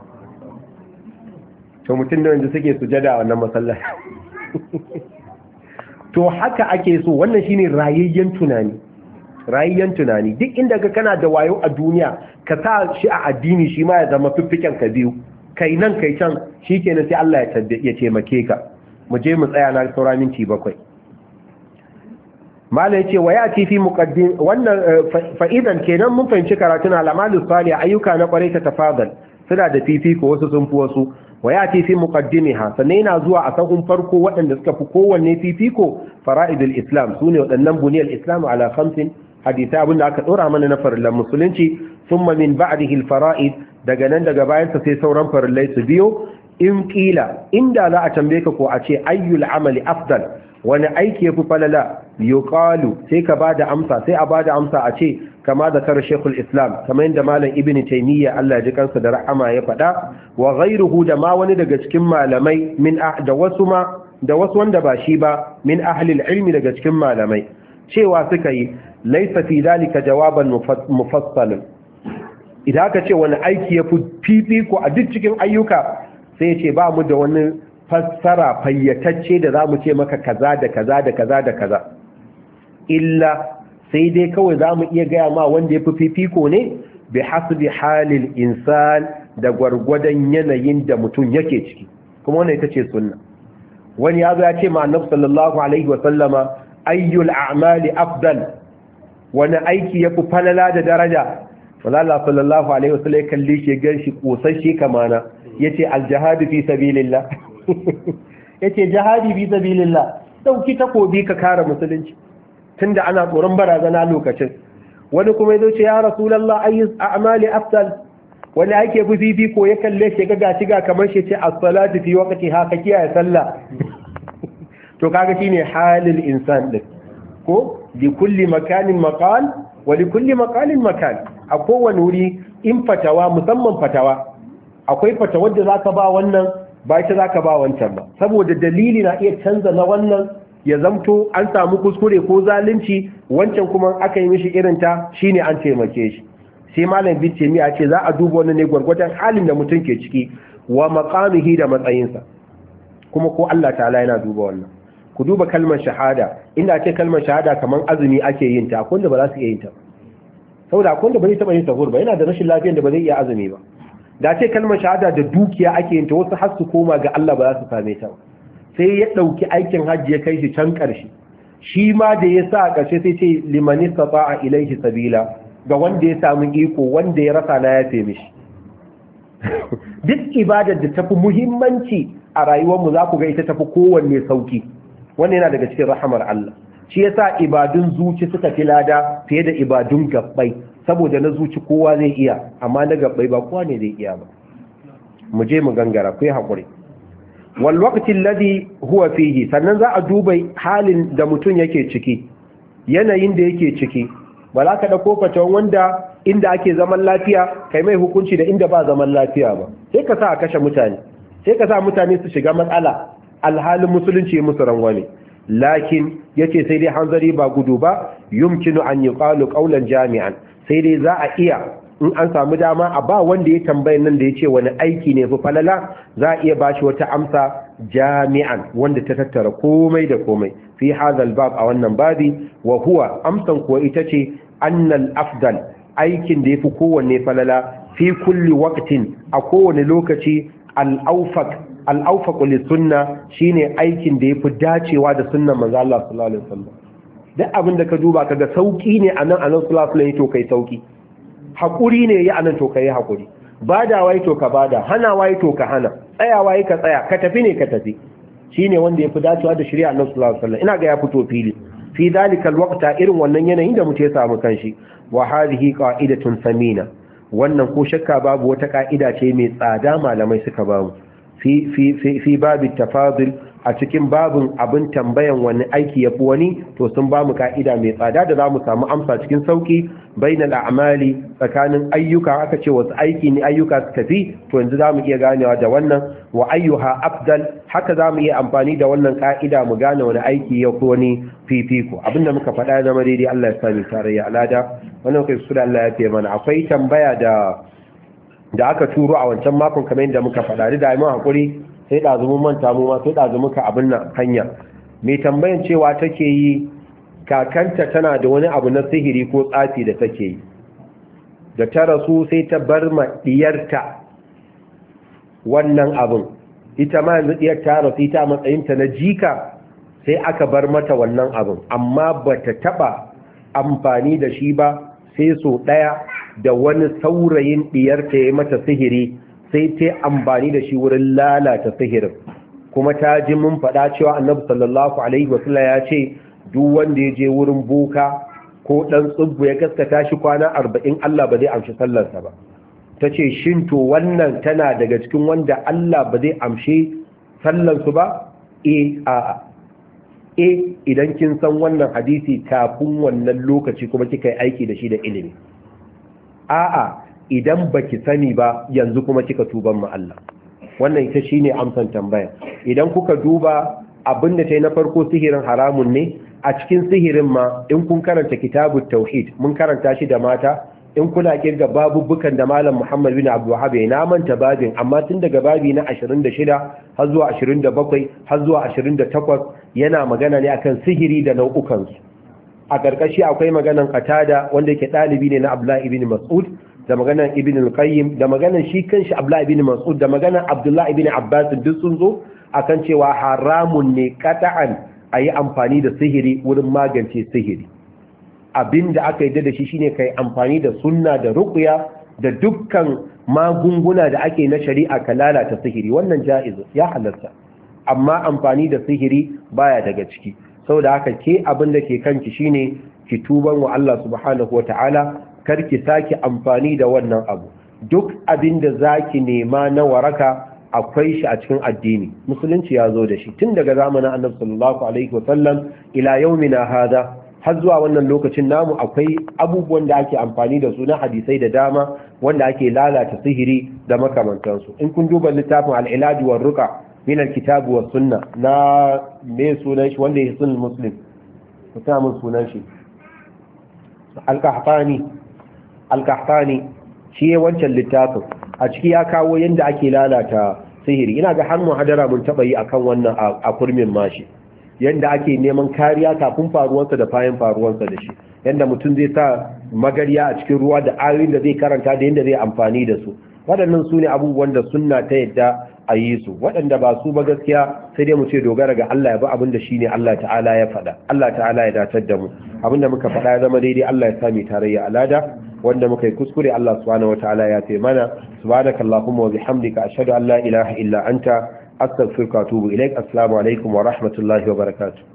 to mutum da yanzu suke sujada a wannan masallaci to haka ake so wannan shine rayayyen tunani duk inda ka kana da wayo a duniya ka sa shi a addini shi ma ya zama fiffiken ka biyu kai nan kai can shikenan sai Allah ya taimake ka mu je mu tsaya na saura minti 7 mala yace wa yati fi muqaddim wannan fa'idan kenan mun fahimci karatun al-amalus salih ayyuka na kwarai ta tafadal suna da fifiko wasu sun fi wasu wa yati fi muqaddimiha sannan yana zuwa a sahun farko waɗanda suka fi kowanne fifiko fara'idul islam sune waɗannan buniyal islam ala 5 hadisi abinda aka dora mana na farillan musulunci thumma min ba'dihi al-fara'id daga nan daga bayan sa sai sauran farillai su biyo in qila inda za a tambaye ka ko a ce ayyul amali afdal wani aiki yafi falala yuqalu sai ka bada amsa sai a bada amsa a ce kama da kar shekul islam kamar yadda malam ibn taymiya Allah ya ji kansa da rahama ya faɗa wa ghayruhu da ma wani daga cikin malamai min da wasu wanda ba shi ba min ahli ilmi daga cikin malamai cewa suka yi laysa fi dalika jawaban mufassal idan ka ce wani aiki yafi fifiko a duk cikin ayyuka sai ya ce ba mu da wani fassara fayyatacce da za mu ce maka kaza da kaza da kaza da kaza illa sai dai kawai za mu iya gaya ma wanda ya fi fifiko ne bi hasbi halil insan da gwargwadon yanayin da mutum yake ciki kuma wannan ita ce sunna wani ya zo ya ce ma annabi sallallahu alaihi wa sallama ayyul a'mali afdal wani aiki ya fi falala da daraja Allah sallallahu alaihi wa sallam ya kalle shi gan shi kosasshe kamana yace al-jihadu fi sabilillah yace jihadi fi sabilillah dauki takobi ka kare musulunci tunda ana tsoron barazana lokacin wani kuma yazo ce ya rasulullah ayyuz a'mali afdal wani ake fifi ko ya kalle shi ga gashi ga kamar shi ce as-salatu fi waqtiha ka kiyaye sallah to kaga shine halil insan din ko li kulli makanin maqal wa li kulli maqalin makan a kowane wuri in fatawa musamman fatawa akwai fatawar da zaka ba wannan ba ita zaka ba wancan ba, saboda dalili na iya canza na wannan ya zamto an samu kuskure ko zalunci, wancan kuma aka yi mishi irin ta shine an taimake shi. sai malam bin taymiya ce za a duba wannan ne gwargwadon halin da mutum ke ciki wa maqamihi da matsayinsa, kuma ko Allah ta'ala yana duba wannan. ku duba kalmar shahada, inda ce kalmar shahada kamar azumi ake yin ta, akwai wanda ba za su iya yin ta, saboda akwai wanda ba zai taba yin sahur ba, yana da rashin lafiyar da ba zai iya azumi ba. da ce kalmar shahada da dukiya ake yin ta, wasu har su koma ga Allah ba za su same ta ba. sai ya dauki aikin hajji ya kai shi can karshe, shi ma da ya sa a karshe sai ce liman istata'a ilayhi sabila, ga wanda ya samu iko, wanda ya rasa na ya fe mishi. duk ibadar da tafi muhimmanci a rayuwarmu za ku ga ita tafi kowanne sauki. wannan yana daga cikin rahamar Allah. shi yasa ibadun zuci suka fi lada fiye da ibadun gabbai, saboda na zuci kowa zai iya, amma na gabbai ba kowa ne zai iya ba. mu je mu gangara, ku yi haƙuri. wal waqtin ladhi huwa fihi, sannan za a duba halin da mutum yake ciki, yanayin da yake ciki. ba za ka dauko fatawan wanda inda ake zaman lafiya kai mai hukunci da inda ba zaman lafiya ba, sai ka sa a kashe mutane, sai ka sa mutane su shiga matsala, alhalin musulunci musu rangwame. lakin yace sai dai hanzari ba gudu ba, yumkinu an yuqalu qawlan jami'an, sai dai za a iya in an samu dama a ba wanda ya tambayin nan da yace wani aiki ne fi falala, za a iya bashi wata amsa jami'an wanda ta tattara komai da komai fi hadal bab, a wannan babi. wa huwa, amsan kuwa ita ce annal afdal, aikin da yafi kowanne falala fi kulli waqtin, a kowane lokaci, al-awfaq lis-sunna, shine aikin da yafi dacewa da sunnan manzo Allah sallallahu alaihi wasallam. duk abin da ka duba kaga sauki ne anan sallallahu alaihi wasallam to kai sauki, hakuri ne ya anan to kai hakuri, badawa to ka bada, hanawa to ka hana, tsayawa ka tsaya, ka tafi ne ka tafi, shine wanda yafi dacewa da shari'a annabi sallallahu alaihi wasallam. ina ga ya fito fili fi dalika alwaqta, irin wannan yanayin da mutum ya samu kanshi. wa hadhihi qa'idatun samina, wannan ko shakka babu wata ka'ida ce mai tsada malamai suka bamu fi babu tafadul, a cikin babin abin tambayan wani aiki yafi wani, to sun bamu ka'ida mai tsada da zamu samu amsa cikin sauki. bainal a'mali, tsakanin ayyuka, aka ce wasu aiki ne ayyuka suka fi, to yanzu zamu iya ganewa da wannan. wa ayyuha afdal, haka zamu iya amfani da wannan ka'ida mu gane wani aiki yafi wani fifiko. abinda muka faɗa ya zama daidai, Allah ya sami tarayya alada, wannan kai su da Allah ya fiye mana. akwai tambaya da aka turo a wancan makon kamar yadda muka faɗa, da mu hakuri sai ɗazumin manta mu ma sai ɗazu muka abin nan hanya. mai tambayan cewa take yi kakanta tana da wani abu na sihiri ko tsafi da take yi, da ta rasu sai ta bar ma diyarta wannan abin. ita ma yanzu diyar ta rasu, ita matsayinta na jika, sai aka bar mata wannan abin, amma ba ta taɓa amfani da shi ba sai so ɗaya da wani saurayin diyarta ya mata sihiri, sai ta amfani da shi wurin lalata sihirin. kuma ta ji mun faɗa cewa annabi sallallahu alaihi wasallam ya ce duk wanda ya je wurin boka ko ɗan tsubbu ya gaskata shi kwana 40 Allah ba zai amshi sallarsa ba. ta ce shin to wannan tana daga cikin wanda Allah ba zai amshi sallarsu ba? Idan kin san wannan hadisi kafin wannan lokaci kuma kika yi aiki da shi da ilimi. a'a idan baki sani ba yanzu kuma kika tuban ma Allah. wannan ita shine amsan tambaya. idan kuka duba abinda ta yi na farko sihirin haramun ne. a cikin sihirin ma in kun karanta kitabut tauhid, mun karanta shi da mata, in kuna kirga babubukan da malam Muhammad bin Abdul Wahhab ya manta babin, amma tun daga babi na 26 har zuwa 27 har zuwa 28 yana magana ne akan sihiri da nau'ukan su. a karkashi akwai maganan Qatada wanda yake dalibi ne na Abdullah ibn Mas'ud, da maganan Ibn al-Qayyim, da maganan shi kanshi Abdullah ibn Mas'ud, da maganan Abdullah ibn Abbas, duk sun zo akan cewa haramun ne qat'an a yi amfani da sihiri wurin magance sihiri. abinda aka yi da shi shine kai amfani da sunna da ruqya da dukkan magunguna da ake na shari'a ka lalata sihiri, wannan jaiz ya halarta. amma amfani da sihiri baya daga ciki. saboda haka ke abinda ke kanki shine ki tuban wa Allah subhanahu wataala, kar ki saki amfani da wannan abu. duk abinda zaki nema na waraka akwai shi a cikin addini, musulunci ya zo da shi tun daga zamanin annabi sallallahu alaihi wasallam ila yaumina hada, har zuwa wannan lokacin namu akwai abubuwan da ake amfani da su na hadisai da dama wanda ake lalata sihiri da makamantansu. In kun duba littafin al-ilaj wa ruqa min al-kitab wa sunna na me sunan shi wanda yake sunan muslim mun sunan shi al-qahtani shi wancan littafin a ciki ya kawo yanda ake lalata sihiri. Ina ga har muhadara mun taba yi akan wannan a kurmin mashi, yanda ake neman kariya kafin faruwarsa da bayan faruwarsa da shi, yanda mutum zai sa magariya a cikin ruwa da ayoyin da zai karanta da yanda zai amfani da su. Waɗannan su ne abubuwan da sunna ta yadda a yi su, waɗanda ba su ba gaskiya sai dai mu ce dogara ga Allah ya bi abin da shi ne Allah ta'ala ya faɗa. Allah ta'ala ya datar da mu, abin da muka faɗa ya zama daidai Allah ya sami tarayya alada, wanda muka yi kuskure Allah subhanahu wa ta'ala ya taimana. Subhanakallahumma wa bihamdika ashhadu an la ilaha illa anta astaghfiruka wa atubu ilaik. Assalamu alaikum wa rahmatullahi wa barakatuh.